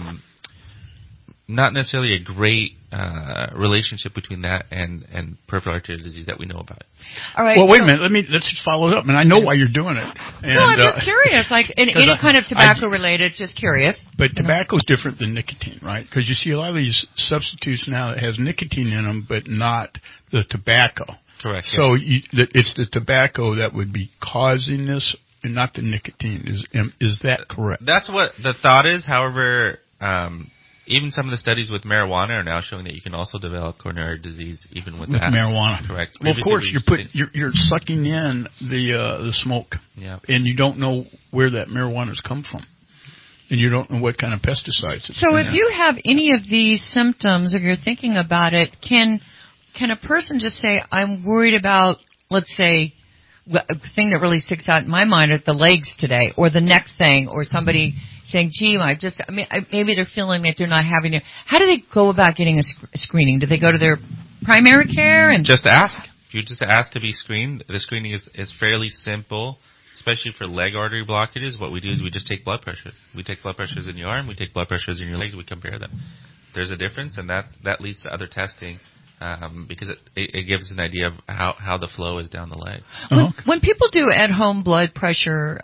Not necessarily a great relationship between that and peripheral arterial disease that we know about. All right. Well, wait a minute. Let's just follow it up. And I know why you're doing it. And, no, I'm just curious. Like any kind of tobacco related, just curious. But tobacco is different than nicotine, right? Because you see a lot of these substitutes now that has nicotine in them, but not the tobacco. Correct. So it's the tobacco that would be causing this, and not the nicotine. Is that correct? That's what the thought is. However, even some of the studies with marijuana are now showing that you can also develop coronary disease even with that. Marijuana. Correct. Well, of course, you're sucking in the smoke, and you don't know where that marijuana's come from, and you don't know what kind of pesticides. So, if you have any of these symptoms, or you're thinking about it, can a person just say, "I'm worried about," let's say, a thing that really sticks out in my mind are the legs today, or the neck thing, or somebody saying, gee, maybe they're feeling that they're not having it. How do they go about getting a screening? Do they go to their primary care? And just ask. You just ask to be screened. The screening is fairly simple, especially for leg artery blockages. What we do is we just take blood pressures. We take blood pressures in your arm. We take blood pressures in your legs. We compare them. There's a difference, and that leads to other testing. Because it gives us an idea of how the flow is down the leg. When people do at-home blood pressure,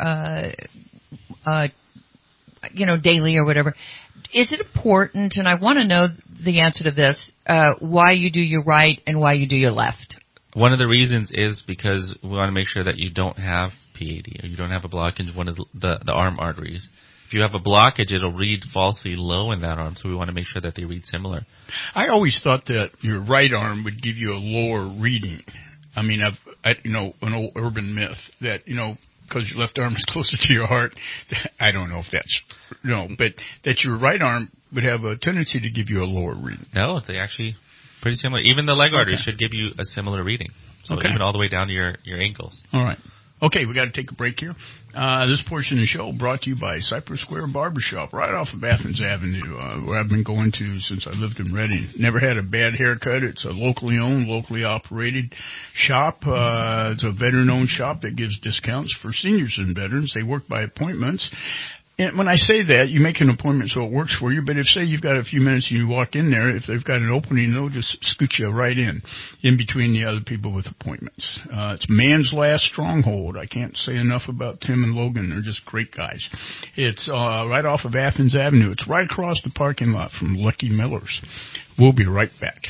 daily or whatever, is it important, and I want to know the answer to this, why you do your right and why you do your left? One of the reasons is because we want to make sure that you don't have PAD, or you don't have a blockage in one of the arm arteries. If you have a blockage, it'll read falsely low in that arm, so we want to make sure that they read similar. I always thought that your right arm would give you a lower reading. I mean, an old urban myth that, because your left arm is closer to your heart. I don't know if that's, but that your right arm would have a tendency to give you a lower reading. No, they actually pretty similar. Even the leg arteries should give you a similar reading. So even all the way down to your ankles. All right. Okay, we got to take a break here. This portion of the show brought to you by Cypress Square Barbershop, right off of Athens Avenue, where I've been going to since I lived in Reading. Never had a bad haircut. It's a locally owned, locally operated shop. It's a veteran-owned shop that gives discounts for seniors and veterans. They work by appointments. And when I say that, you make an appointment so it works for you, but if, say, you've got a few minutes and you walk in there, if they've got an opening, they'll just scoot you right in between the other people with appointments. It's man's last stronghold. I can't say enough about Tim and Logan. They're just great guys. It's right off of Athens Avenue. It's right across the parking lot from Lucky Miller's. We'll be right back.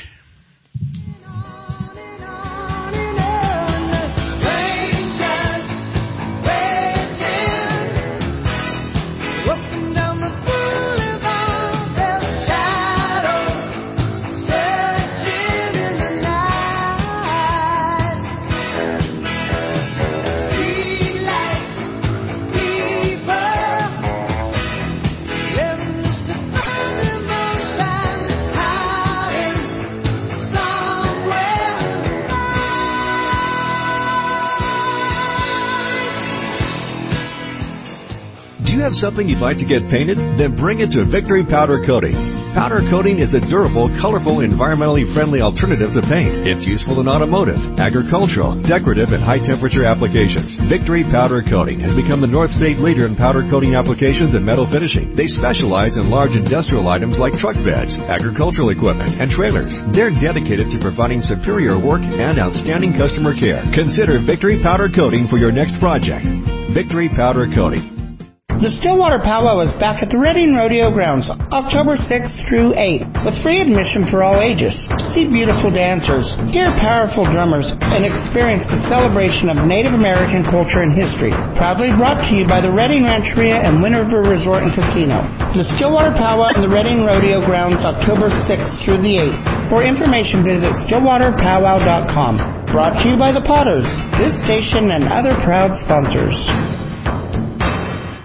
Have something you'd like to get painted? Then bring it to Victory Powder Coating. Powder coating is a durable, colorful, environmentally friendly alternative to paint. It's useful in automotive, agricultural, decorative, and high-temperature applications. Victory Powder Coating has become the North State leader in powder coating applications and metal finishing. They specialize in large industrial items like truck beds, agricultural equipment, and trailers. They're dedicated to providing superior work and outstanding customer care. Consider Victory Powder Coating for your next project. Victory Powder Coating. The Stillwater Powwow is back at the Reading Rodeo Grounds, October 6th through 8th, with free admission for all ages. See beautiful dancers, hear powerful drummers, and experience the celebration of Native American culture and history. Proudly brought to you by the Reading Rancheria and Wind River Resort and Casino. The Stillwater Powwow and the Reading Rodeo Grounds, October 6th through the 8th. For information, visit stillwaterpowwow.com. Brought to you by the Potters, this station, and other proud sponsors.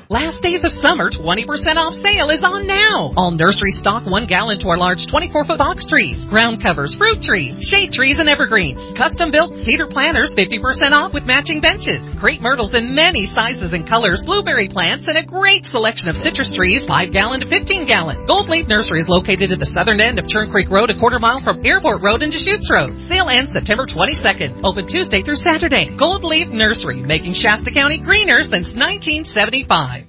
Last days of summer 20% off sale is on now. All nursery stock 1 gallon to our large 24-foot box trees, ground covers, fruit trees, shade trees, and evergreens. Custom built cedar planters 50% off with matching benches. Crepe myrtles in many sizes and colors, blueberry plants, and a great selection of citrus trees 5 gallon to 15 gallon. Gold Leaf Nursery is located at the southern end of Churn Creek Road, a quarter mile from Airport Road and Deschutes Road. Sale ends September 22nd. Open Tuesday through Saturday. Gold Leaf Nursery, making Shasta County greener since 1975.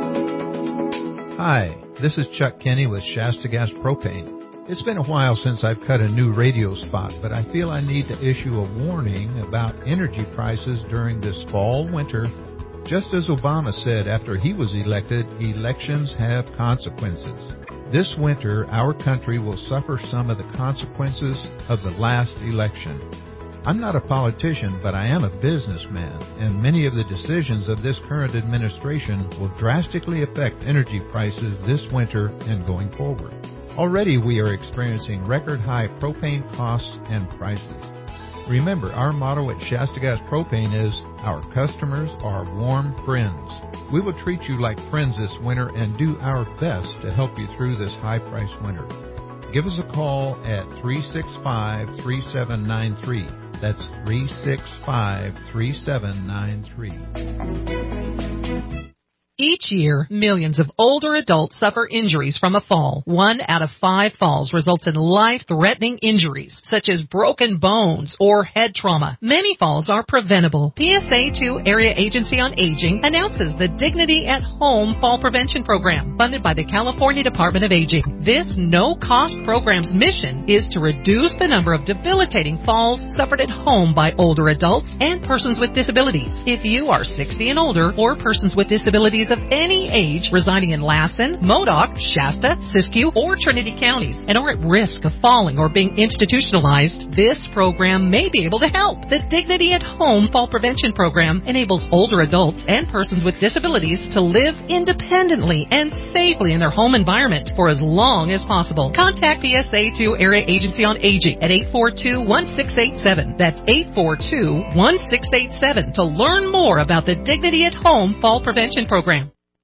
Hi, this is Chuck Kenny with Shasta Gas Propane. It's been a while since I've cut a new radio spot, but I feel I need to issue a warning about energy prices during this fall-winter. Just as Obama said after he was elected, elections have consequences. This winter, our country will suffer some of the consequences of the last election. I'm not a politician, but I am a businessman, and many of the decisions of this current administration will drastically affect energy prices this winter and going forward. Already we are experiencing record-high propane costs and prices. Remember, our motto at Shasta Gas Propane is, our customers are warm friends. We will treat you like friends this winter and do our best to help you through this high-priced winter. Give us a call at 365-3793. That's 365-3793. Each year, millions of older adults suffer injuries from a fall. 1 out of 5 falls results in life-threatening injuries, such as broken bones or head trauma. Many falls are preventable. PSA 2 Area Agency on Aging announces the Dignity at Home Fall Prevention Program, funded by the California Department of Aging. This no-cost program's mission is to reduce the number of debilitating falls suffered at home by older adults and persons with disabilities. If you are 60 and older or persons with disabilities of any age residing in Lassen, Modoc, Shasta, Siskiyou, or Trinity counties and are at risk of falling or being institutionalized, this program may be able to help. The Dignity at Home Fall Prevention Program enables older adults and persons with disabilities to live independently and safely in their home environment for as long as possible. Contact PSA 2 Area Agency on Aging at 842-1687. That's 842-1687 to learn more about the Dignity at Home Fall Prevention Program.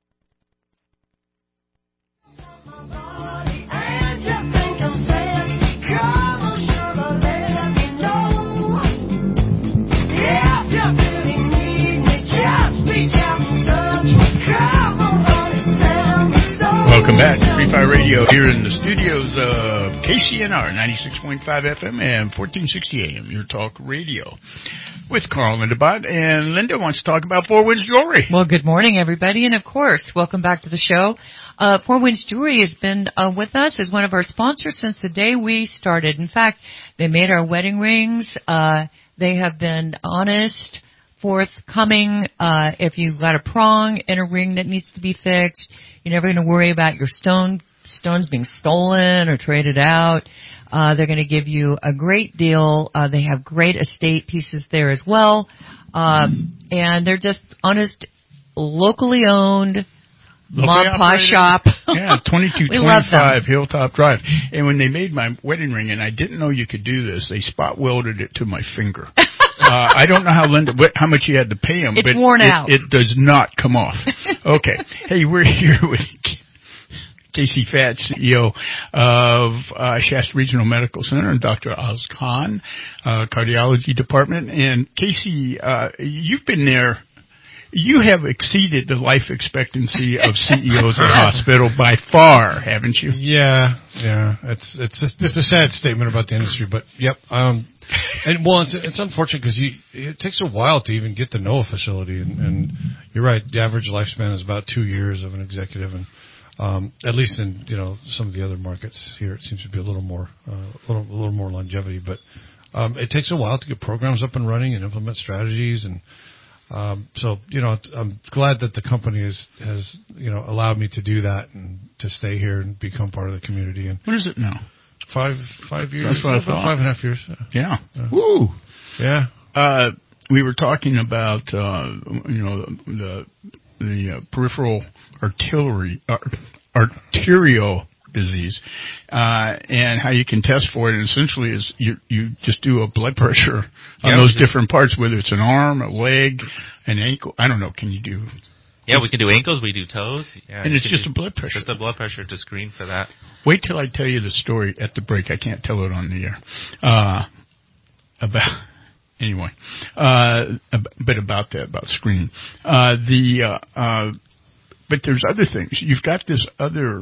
Welcome back to Free Fire Radio here in the studios of KCNR 96.5 FM and 1460 AM, your talk radio, with Carl Lindebot. And Linda wants to talk about Four Winds Jewelry. Well, good morning, everybody, and of course, welcome back to the show. Four Winds Jewelry has been with us as one of our sponsors since the day we started. In fact, they made our wedding rings. They have been honest, forthcoming. If you've got a prong in a ring that needs to be fixed, you're never going to worry about your stones being stolen or traded out. They're going to give you a great deal. They have great estate pieces there as well. And they're just honest, locally owned, mom-pa shop. Yeah, 2225 Hilltop Drive. And when they made my wedding ring, and I didn't know you could do this, they spot welded it to my finger. I don't know how much you had to pay them, it's but worn out. It does not come off. Okay. Hey, we're here with Casey Fatt, CEO of Shasta Regional Medical Center, and Dr. Oz Khan, Cardiology Department. And Casey, you've been there. You have exceeded the life expectancy of CEOs of hospital by far, haven't you? Yeah. It's a sad statement about the industry, but yep. It's unfortunate because it takes a while to even get to know a facility, and you're right. The average lifespan is about 2 years of an executive, and at least in some of the other markets here, it seems to be a little more longevity. But it takes a while to get programs up and running and implement strategies, and so I'm glad that the company has allowed me to do that and to stay here and become part of the community. And what is it now? 5 years. That's what I thought. 5.5 years. Yeah. Woo. Yeah. We were talking about the peripheral arterial disease, and how you can test for it. And essentially, is you just do a blood pressure on those different parts, whether it's an arm, a leg, an ankle. I don't know. Can you do? Yeah, we can do ankles, we do toes. Yeah, and it's just a blood pressure. Just a blood pressure to screen for that. Wait till I tell you the story at the break. I can't tell it on the air. About screening. But there's other things. You've got this other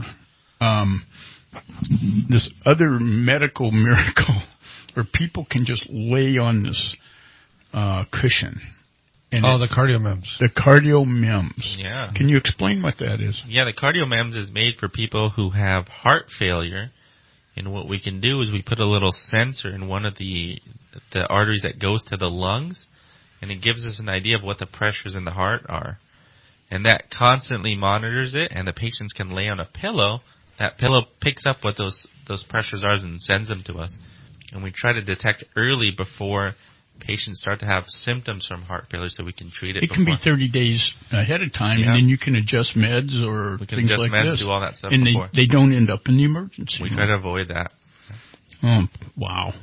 medical miracle where people can just lay on this cushion. And the CardioMEMS. The CardioMEMS. Yeah. Can you explain what that is? Yeah, the CardioMEMS is made for people who have heart failure. And what we can do is we put a little sensor in one of the arteries that goes to the lungs, and it gives us an idea of what the pressures in the heart are. And that constantly monitors it, and the patients can lay on a pillow. That pillow picks up what those pressures are and sends them to us. And we try to detect early before patients start to have symptoms from heart failure so we can treat it. It can be 30 days ahead of time, and then you can adjust meds or we can things adjust like meds, this. do all that stuff and before. they don't end up in the emergency We room. try to avoid that. Oh, wow.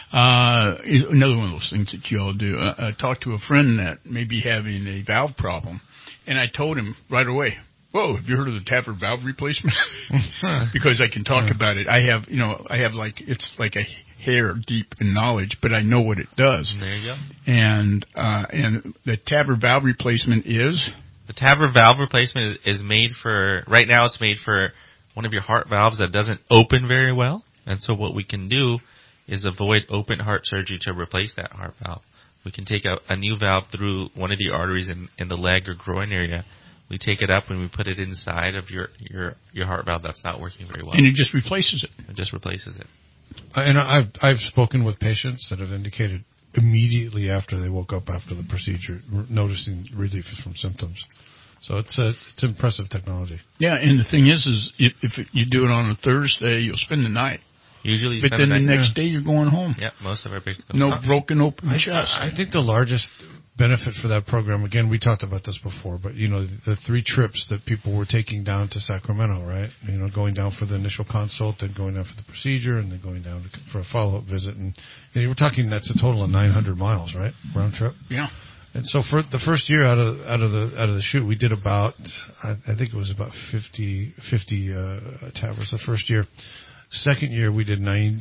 Another one of those things that you all do. I talked to a friend that may be having a valve problem, and I told him right away, whoa, have you heard of the TAVR valve replacement? Because I can talk about it. I have it's like a hair deep in knowledge, but I know what it does. There you go. And the TAVR valve replacement is? The TAVR valve replacement is made for, right now it's made for one of your heart valves that doesn't open very well. And so what we can do is avoid open heart surgery to replace that heart valve. We can take a new valve through one of the arteries in the leg or groin area. We take it up and we put it inside of your heart valve that's not working very well. And it just replaces it. It just replaces it. And I've spoken with patients that have indicated immediately after they woke up after the procedure, noticing relief from symptoms. So it's impressive technology. Yeah, and the thing is if you do it on a Thursday, you'll spend the night. Usually you but then the next day you're going home. Yeah, most of our patients go home. home. No broken open chest. I think the largest benefit for that program, again, we talked about this before, but, the 3 trips that people were taking down to Sacramento, right? Going down for the initial consult, then going down for the procedure, and then going down for a follow-up visit. And you we're talking that's a total of 900 miles, right? Round trip? Yeah. And so for the first year out of the shoot, we did about, I think it was about 50 TAVRs the first year. Second year, we did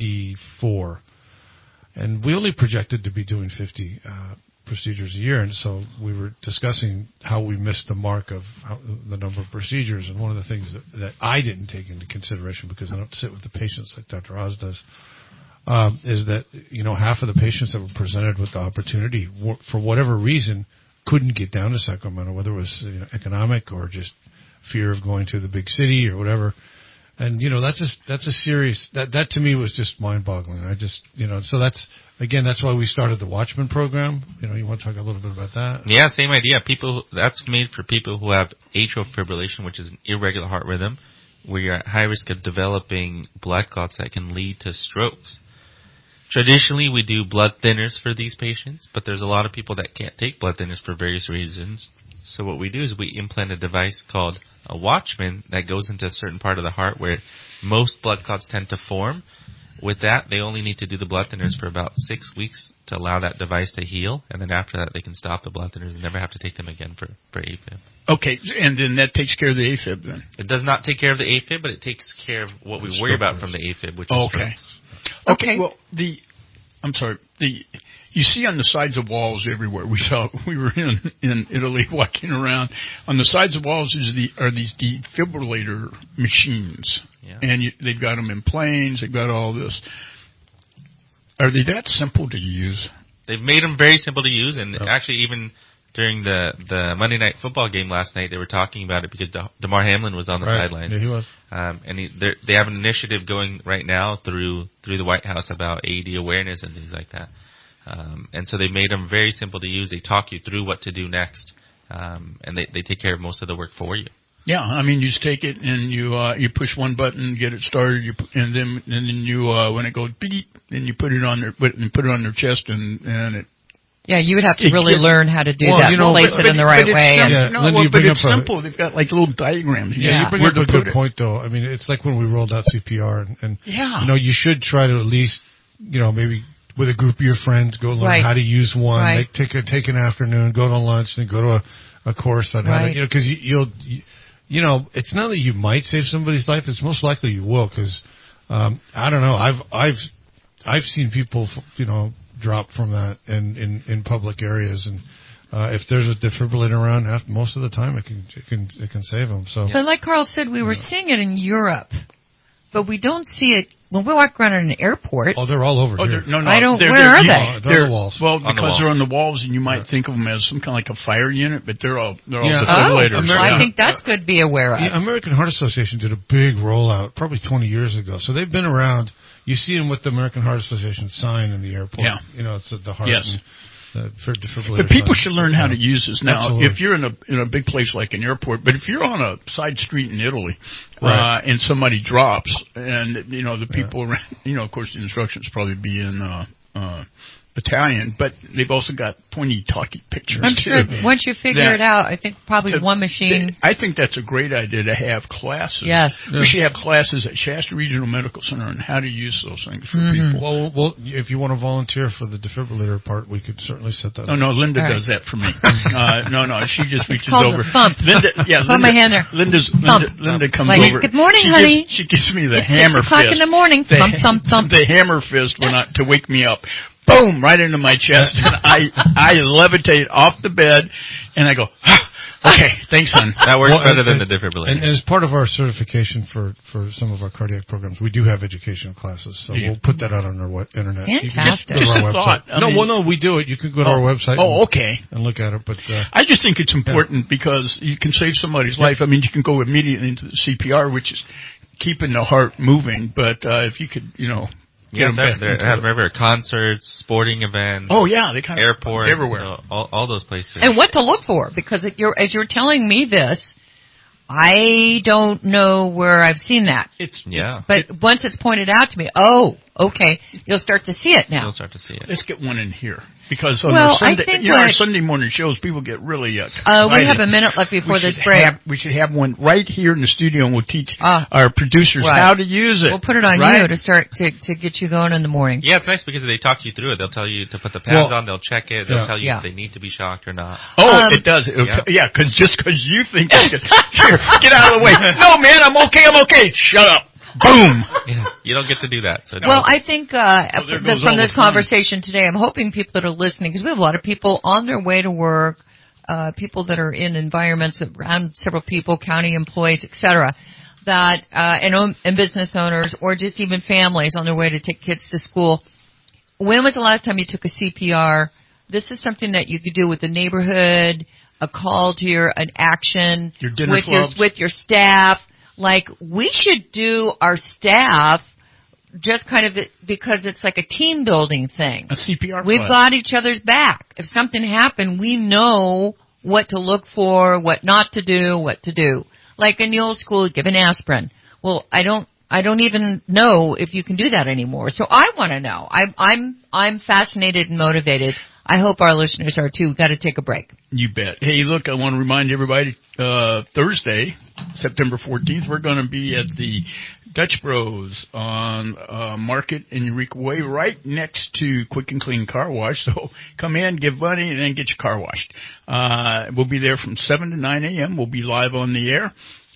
94. And we only projected to be doing 50 procedures a year, and so we were discussing how we missed the mark of the number of procedures. And one of the things that I didn't take into consideration, because I don't sit with the patients like Dr. Oz does, is that half of the patients that were presented with the opportunity, for whatever reason, couldn't get down to Sacramento, whether it was economic or just fear of going to the big city or whatever. And that's a serious that to me was just mind-boggling. I just so that's why we started the Watchman program. You want to talk a little bit about that? Yeah, same idea. That's made for people who have atrial fibrillation, which is an irregular heart rhythm, where you're at high risk of developing blood clots that can lead to strokes. Traditionally, we do blood thinners for these patients, but there's a lot of people that can't take blood thinners for various reasons. So what we do is we implant a device called a Watchman that goes into a certain part of the heart where most blood clots tend to form. With that, they only need to do the blood thinners for about 6 weeks to allow that device to heal, and then after that they can stop the blood thinners and never have to take them again for AFib. Okay, and then that takes care of the AFib then? It does not take care of the AFib, but it takes care of what we worry about from the AFib, which is strokes. Okay, well, you see on the sides of walls everywhere. We were in Italy walking around. On the sides of walls are these defibrillator machines, and they've got them in planes. They've got all this. Are they that simple to use? They've made them very simple to use, and actually even during the Monday Night Football game last night, they were talking about it because DeMar Hamlin was on the sidelines. Yeah, he was. And they have an initiative going right now through the White House about AED awareness and things like that. And so they made them very simple to use. They talk you through what to do next, and they take care of most of the work for you. Yeah, I mean, you just take it and you push one button, get it started, and then you when it goes beep, then you put it on their chest and it. Yeah, you would have to really learn how to do that, place it in the right way. But it's simple. They've got like little diagrams. Yeah, you bring up a good point, though. I mean, it's like when we rolled out CPR, and you should try to at least, maybe with a group of your friends, go learn how to use one. Take an afternoon, go to lunch, then go to a course on how to, because it's not that you might save somebody's life. It's most likely you will, because I don't know. I've seen people, drop from that in public areas, and if there's a defibrillator around, most of the time it can save them. So, but like Carl said, we were seeing it in Europe, but we don't see it when we walk around at an airport. Oh, they're all over here. No, I don't. Where are they? They're on the walls. Well, because they're on the walls, and you might think of them as some kind of like a fire unit, but they're all defibrillators. I think that's good to be aware of. Yeah, American Heart Association did a big rollout probably 20 years ago, so they've been around. You see them with the American Heart Association sign in the airport. Yeah. It's the heart. Yes. And defibrillator. But people should learn how to use this now. Absolutely. If you're in a big place like an airport, but if you're on a side street in Italy, right. And somebody drops, and the people around, of course the instructions probably be in Italian, but they've also got pointy, talky pictures. I'm sure once you figure it out, I think probably one machine. I think that's a great idea to have classes. Yes. We should have classes at Shasta Regional Medical Center on how to use those things for people. Well, if you want to volunteer for the defibrillator part, we could certainly set that up. No, Linda does that for me. No, she just reaches called over. A thump. Linda, my hand there. Linda comes like, over. Good morning, honey. She gives me the it's hammer 6 o'clock fist. in the morning. Thump, thump, thump. The hammer fist to wake me up. Boom! Right into my chest, and I levitate off the bed, and I go, okay, thanks, hon. That works better than the defibrillator. And as part of our certification for some of our cardiac programs, we do have educational classes, so we'll put that out on our internet. Fantastic. You can go to our website. Thought. We do it. You can go to our website. And look at it. But I just think it's important because you can save somebody's life. I mean, you can go immediately into the CPR, which is keeping the heart moving. But if you could, they have everywhere, concerts, sporting events. Oh yeah, they kind of airports, everywhere, so all those places. And what to look for, because as you're telling me this, I don't know where I've seen that. But once it's pointed out to me, okay, you'll start to see it now. You'll start to see it. Let's get one in here. Because on our Sunday morning shows, people get really we have a minute left before this break. We should have one right here in the studio, and we'll teach our producers how to use it. We'll put it on you to start to get you going in the morning. Yeah, it's nice because they talk you through it. They'll tell you to put the pads on. They'll check it. They'll tell you if they need to be shocked or not. It does. Because just because you think here, get out of the way. No, man, I'm okay. Shut up. Boom! You don't get to do that. So well, I think from this conversation today, I'm hoping people that are listening, because we have a lot of people on their way to work, people that are in environments around several people, county employees, etc., that and business owners, or just even families on their way to take kids to school. When was the last time you took a CPR? This is something that you could do with the neighborhood, a call to an action your dinner clubs. With your staff. Like, we should do our staff just kind of because it's like a team building thing. A CPR We've got each other's back. If something happened, we know what to look for, what not to do, what to do. Like in the old school, give an aspirin. Well, I don't even know if you can do that anymore. So I want to know. I'm fascinated and motivated. I hope our listeners are too. We've got to take a break. You bet. Hey, look, I want to remind everybody, Thursday, September 14th, we're going to be at the Dutch Bros on Market in Eureka Way, right next to Quick and Clean Car Wash. So come in, give money, and then get your car washed. We'll be there from 7 to 9 a.m. We'll be live on the air.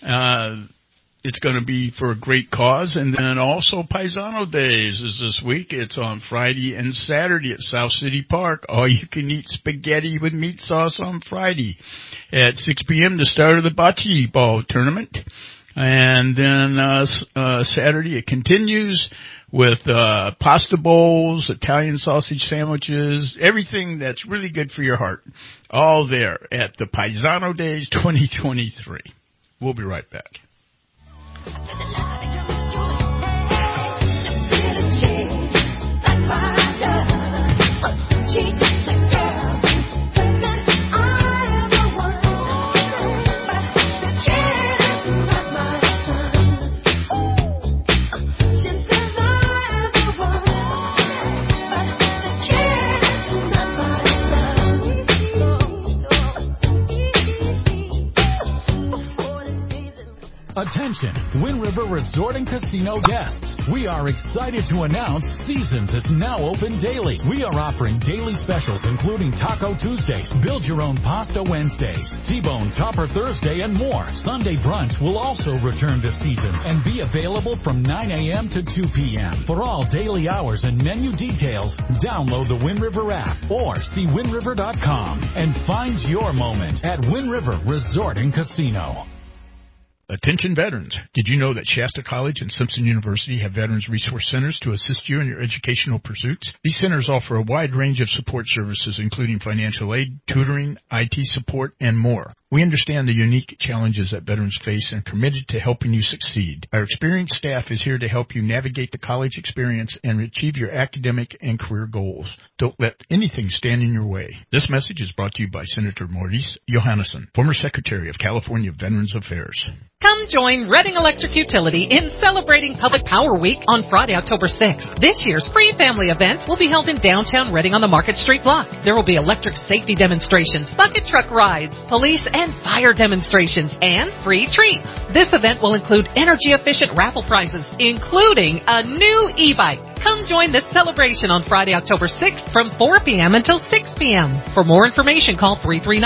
It's going to be for a great cause. And then also Paisano Days is this week. It's on Friday and Saturday at South City Park. All you can eat spaghetti with meat sauce on Friday at 6 p.m. the start of the bocce ball tournament. And then Saturday it continues with pasta bowls, Italian sausage sandwiches, everything that's really good for your heart. All there at the Paisano Days 2023. We'll be right back. Attention, Wind River Resort and Casino guests. We are excited to announce Seasons is now open daily. We are offering daily specials including Taco Tuesdays, Build Your Own Pasta Wednesdays, T-Bone Topper Thursday, and more. Sunday brunch will also return to Seasons and be available from 9 a.m. to 2 p.m. For all daily hours and menu details, download the Wind River app or see windriver.com and find your moment at Wind River Resort and Casino. Attention veterans. Did you know that Shasta College and Simpson University have Veterans Resource Centers to assist you in your educational pursuits? These centers offer a wide range of support services, including financial aid, tutoring, IT support, and more. We understand the unique challenges that veterans face and are committed to helping you succeed. Our experienced staff is here to help you navigate the college experience and achieve your academic and career goals. Don't let anything stand in your way. This message is brought to you by Senator Maurice Johannesson, former Secretary of California Veterans Affairs. Come join Reading Electric Utility in celebrating Public Power Week on Friday, October 6th. This year's free family events will be held in downtown Reading on the Market Street block. There will be electric safety demonstrations, bucket truck rides, police and fire demonstrations, and free treats. This event will include energy-efficient raffle prizes, including a new e-bike. Come join this celebration on Friday, October 6th from 4 p.m. until 6 p.m. For more information, call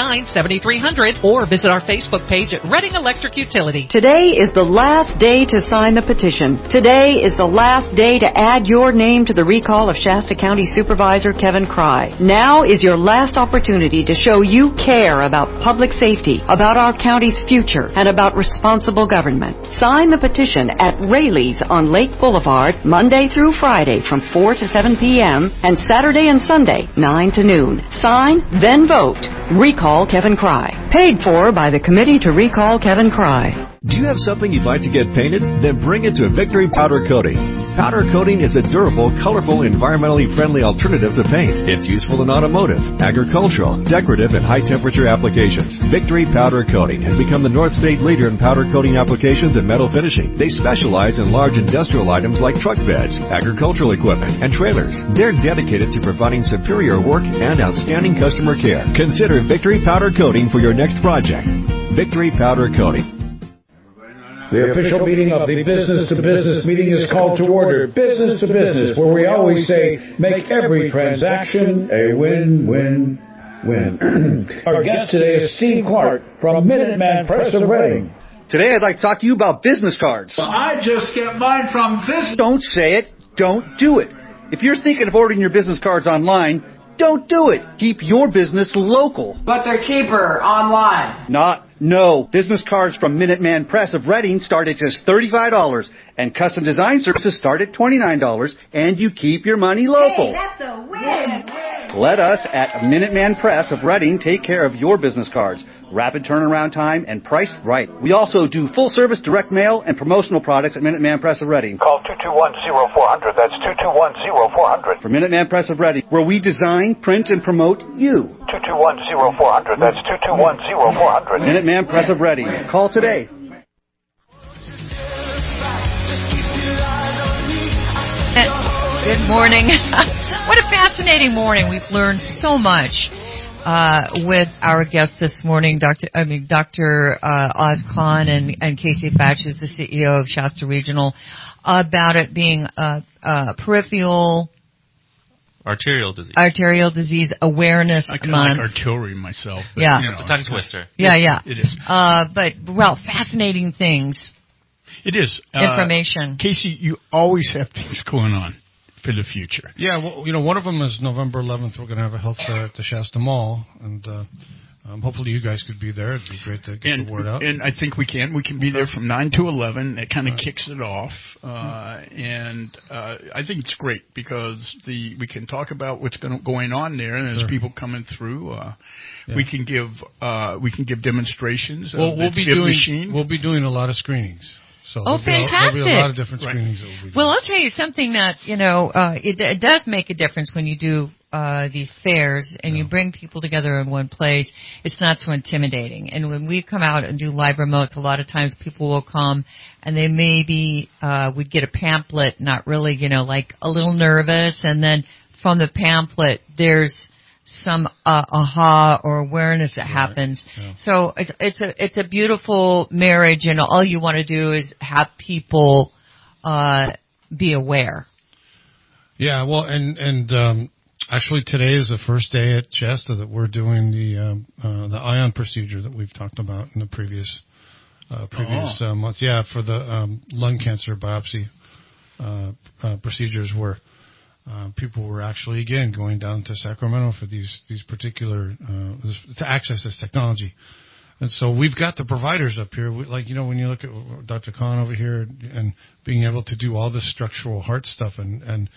339-7300 or visit our Facebook page at Reading Electric Utility. Today is the last day to sign the petition. Today is the last day to add your name to the recall of Shasta County Supervisor Kevin Cry. Now is your last opportunity to show you care about public safety, about our county's future, and about responsible government. Sign the petition at Rayleigh's on Lake Boulevard, Monday through Friday from 4 to 7 p.m. and Saturday and Sunday, 9 to noon. Sign, then vote. Recall Kevin Cry. Paid for by the Committee to Recall Kevin Cry. Do you have something you'd like to get painted? Then bring it to Victory Powder Coating. Powder coating is a durable, colorful, environmentally friendly alternative to paint. It's useful in automotive, agricultural, decorative, and high-temperature applications. Victory Powder Coating has become the North State leader in powder coating applications and metal finishing. They specialize in large industrial items like truck beds, agricultural equipment, and trailers. They're dedicated to providing superior work and outstanding customer care. Consider Victory Powder Coating for your next project. Victory Powder Coating. The official meeting of the business-to-business meeting is called to order. Business to business, where we always say, make every transaction a win-win-win. Our guest today is Steve Clark from Minuteman Press of Reading. Today I'd like to talk to you about business cards. Well, I just get mine from this. Don't say it. Don't do it. If you're thinking of ordering your business cards online, don't do it. Keep your business local. But they're cheaper online. No. Business cards from Minuteman Press of Reading start at just $35, and custom design services start at $29, and you keep your money local. Hey, that's a win. Let us at Minuteman Press of Reading take care of your business cards. Rapid turnaround time and priced right. We also do full-service direct mail and promotional products at Minuteman Press of Reading. Call 221-0400. That's 221-0400. For Minuteman Press of Reading, where we design, print, and promote you. 221-0400. That's 221-0400. Minuteman Press of Reading. Call today. Good morning. What a fascinating morning. We've learned so much with our guest this morning, Dr. Oz Khan and Casey Fatch is the CEO of Shasta Regional, about it being peripheral arterial disease I awareness kind of month. like artillery myself. But, yeah, it's a tongue twister. Yeah. It is. Fascinating things. It is information. Casey, you always have things going on for the future. Yeah, well, one of them is November 11th. We're going to have a health fair at the Shasta Mall, and hopefully you guys could be there. It'd be great to get the word out. And I think we can. We can be there from 9 to 11. It kind of kicks it off, and I think it's great because we can talk about what's going on there, and as people coming through, we can give demonstrations. We'll be doing a lot of screenings. So fantastic! There'll be a lot of different screenings. Well, I'll tell you something that it does make a difference when you do these fairs and you bring people together in one place. It's not so intimidating. And when we come out and do live remotes, a lot of times people will come and they maybe would get a pamphlet, not really, like a little nervous, and then from the pamphlet there's some aha or awareness that happens. Yeah. So it's a beautiful marriage, and all you want to do is have people be aware. Yeah, well, and actually today is the first day at Shasta that we're doing the ion procedure that we've talked about in the previous months. Yeah, for the lung cancer biopsy procedures where people were actually again going down to Sacramento for these particular to access this technology. And so we've got the providers up here. When you look at Dr. Khan over here and being able to do all this structural heart stuff and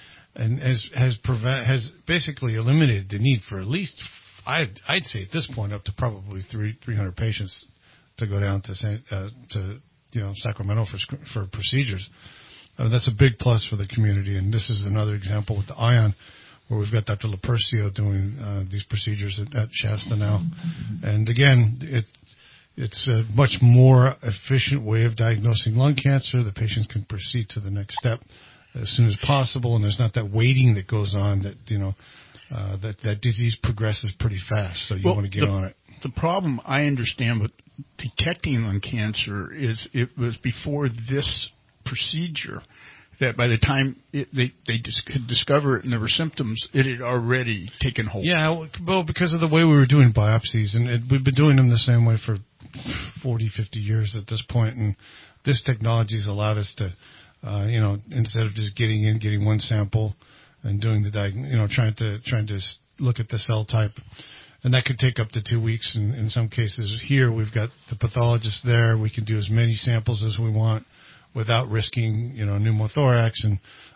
has basically eliminated the need for at least, I'd say at this point, up to probably 300 patients to go down to Sacramento for procedures. That's a big plus for the community. And this is another example with the ion, where we've got Dr. Lupercio doing these procedures at Shasta now. And again, it's a much more efficient way of diagnosing lung cancer. The patients can proceed to the next step as soon as possible, and there's not that waiting that goes on that that disease progresses pretty fast, so you want to get on it. The problem I understand with detecting lung cancer is it was before this procedure that by the time they could discover it and there were symptoms, it had already taken hold. Yeah, well, because of the way we were doing biopsies, and we've been doing them the same way for 40, 50 years at this point, and this technology has allowed us to, instead of just getting one sample and doing the trying to look at the cell type, and that could take up to 2 weeks in some cases. Here we've got the pathologist there. We can do as many samples as we want without risking, pneumothorax, and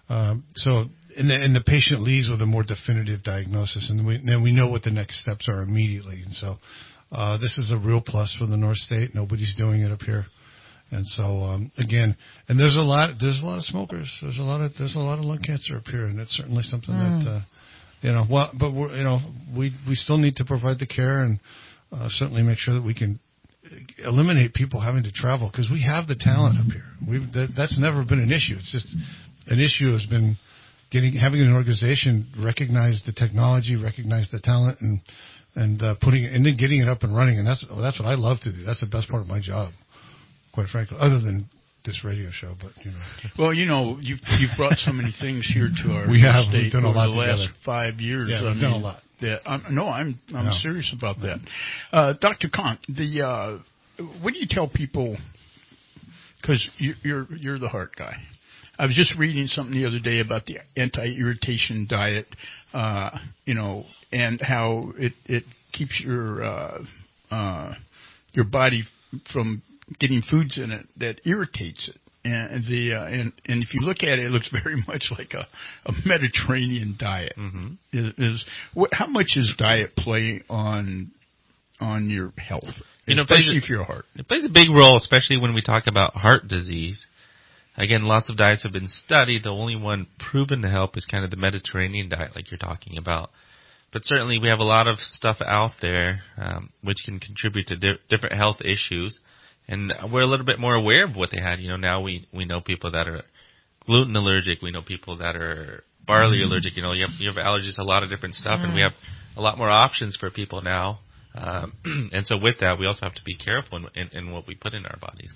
the patient leaves with a more definitive diagnosis, and then we know what the next steps are immediately. And so this is a real plus for the North State. Nobody's doing it up here. And so again, and there's a lot of smokers. There's a lot of lung cancer up here, and it's certainly something that but we still need to provide the care and certainly make sure that we can eliminate people having to travel, because we have the talent up here. That's never been an issue. It's just an issue has been having an organization recognize the technology, recognize the talent, and putting it, and then getting it up and running. And that's what I love to do. That's the best part of my job, quite frankly, other than this radio show. But well, you've brought so many things here to our we've state done a over lot the last together. 5 years. Yeah, we've done a lot. Yeah, I'm serious about that. Dr. Kant, what do you tell people? Because you're the heart guy. I was just reading something the other day about the anti-irritation diet, and how it keeps your body from getting foods in it that irritates it. And if you look at it, it looks very much like a Mediterranean diet. Mm-hmm. How much does diet play on your health, especially for your heart? It plays a big role, especially when we talk about heart disease. Again, lots of diets have been studied. The only one proven to help is kind of the Mediterranean diet, like you're talking about. But certainly, we have a lot of stuff out there which can contribute to different health issues. And we're a little bit more aware of what they had. Now we know people that are gluten allergic. We know people that are barley allergic. You have allergies to a lot of different stuff, and we have a lot more options for people now. And so with that, we also have to be careful in what we put in our bodies.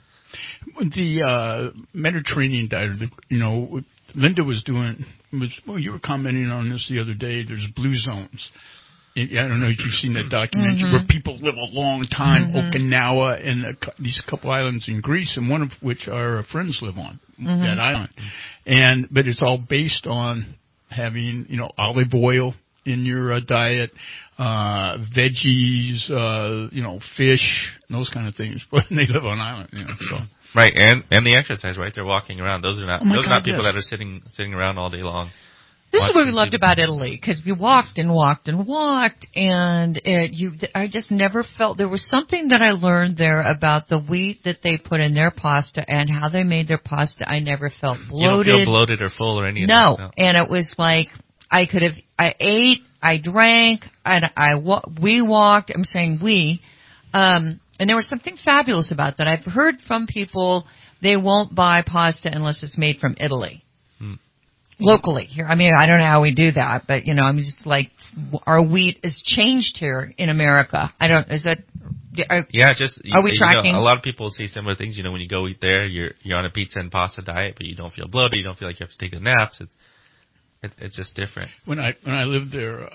The Mediterranean diet, Linda you were commenting on this the other day. There's blue zones. I don't know if you've seen that documentary where people live a long time, Okinawa and these couple islands in Greece, and one of which our friends live on, that island. But it's all based on having, olive oil in your diet, veggies, fish, those kind of things. But they live on island, so. Right, and the exercise, right? They're walking around. Those are not people that are sitting around all day long. This is what we loved about Italy, because we walked and walked and walked, and I just never felt, there was something that I learned there about the wheat that they put in their pasta and how they made their pasta. I never felt bloated. You don't feel bloated or full or anything. No, and it was like I ate, I drank, and we walked. I'm saying we, and there was something fabulous about that. I've heard from people they won't buy pasta unless it's made from Italy. Locally here. I mean, I don't know how we do that, but I'm just like, our wheat is changed here in America. Is that Are we tracking? A lot of people say similar things. When you go eat there, you're on a pizza and pasta diet, but you don't feel bloated. You don't feel like you have to take a nap. It's just different. When I lived there,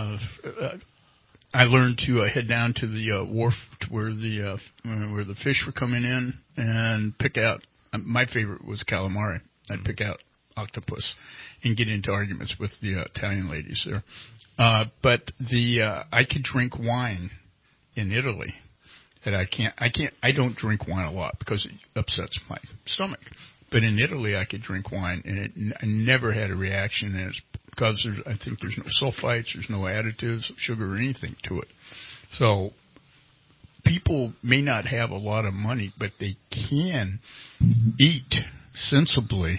I learned to head down to the wharf to where the fish were coming in and pick out. My favorite was calamari. I'd pick out octopus and get into arguments with the Italian ladies there. But I could drink wine in Italy that I don't drink wine a lot because it upsets my stomach. But in Italy I could drink wine and I never had a reaction, and it's because I think there's no sulfites, there's no additives, sugar or anything to it. So people may not have a lot of money, but they can eat sensibly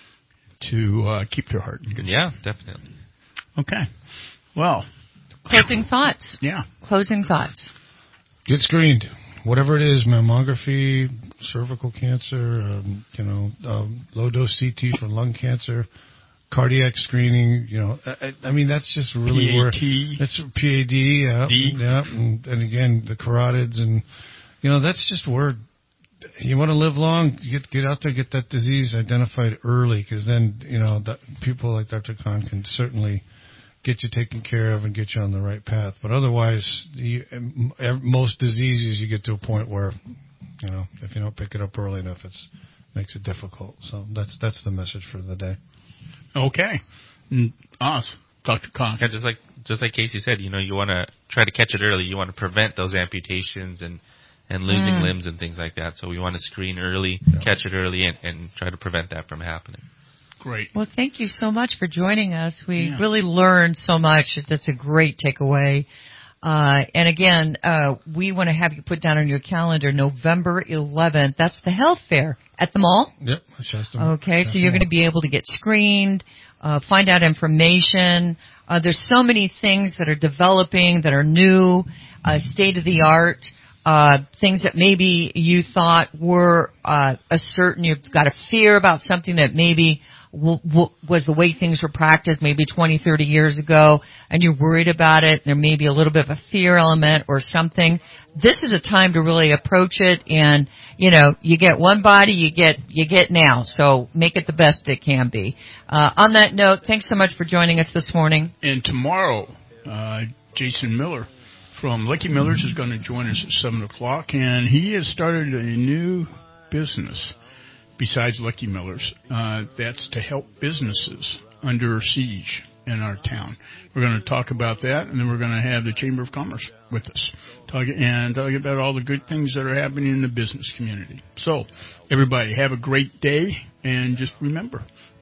to keep their heart in good shape. Yeah, definitely. Okay. Well. Closing thoughts. Yeah. Closing thoughts. Get screened. Whatever it is, mammography, cervical cancer, low-dose CT for lung cancer, cardiac screening, I mean, that's just really where that's PAD, yeah, and again, the carotids, and, that's just where you want to live long, get out there, get that disease identified early, because then, that people like Dr. Khan can certainly get you taken care of and get you on the right path. But otherwise, most diseases, you get to a point where, if you don't pick it up early enough, makes it difficult. So that's the message for the day. Okay. Dr. Khan. Yeah, just like Casey said, you want to try to catch it early. You want to prevent those amputations and losing limbs and things like that. So we want to screen early, catch it early, and try to prevent that from happening. Great. Well, thank you so much for joining us. We really learned so much. That's a great takeaway. And again, we want to have you put down on your calendar November 11th. That's the health fair at the mall. Yep. Shasta. Okay, so you're going to be able to get screened, find out information. There's so many things that are developing that are new, state of the art. Things that maybe you thought were you've got a fear about something that maybe was the way things were practiced maybe 20, 30 years ago, and you're worried about it, and there may be a little bit of a fear element or something. This is a time to really approach it, and, you get one body, you get now, so make it the best it can be. On that note, thanks so much for joining us this morning. And tomorrow, Jason Miller from Lucky Miller's is going to join us at 7 o'clock, and he has started a new business besides Lucky Miller's. That's to help businesses under siege in our town. We're going to talk about that, and then we're going to have the Chamber of Commerce with us, talk about all the good things that are happening in the business community. So, everybody, have a great day, and just remember,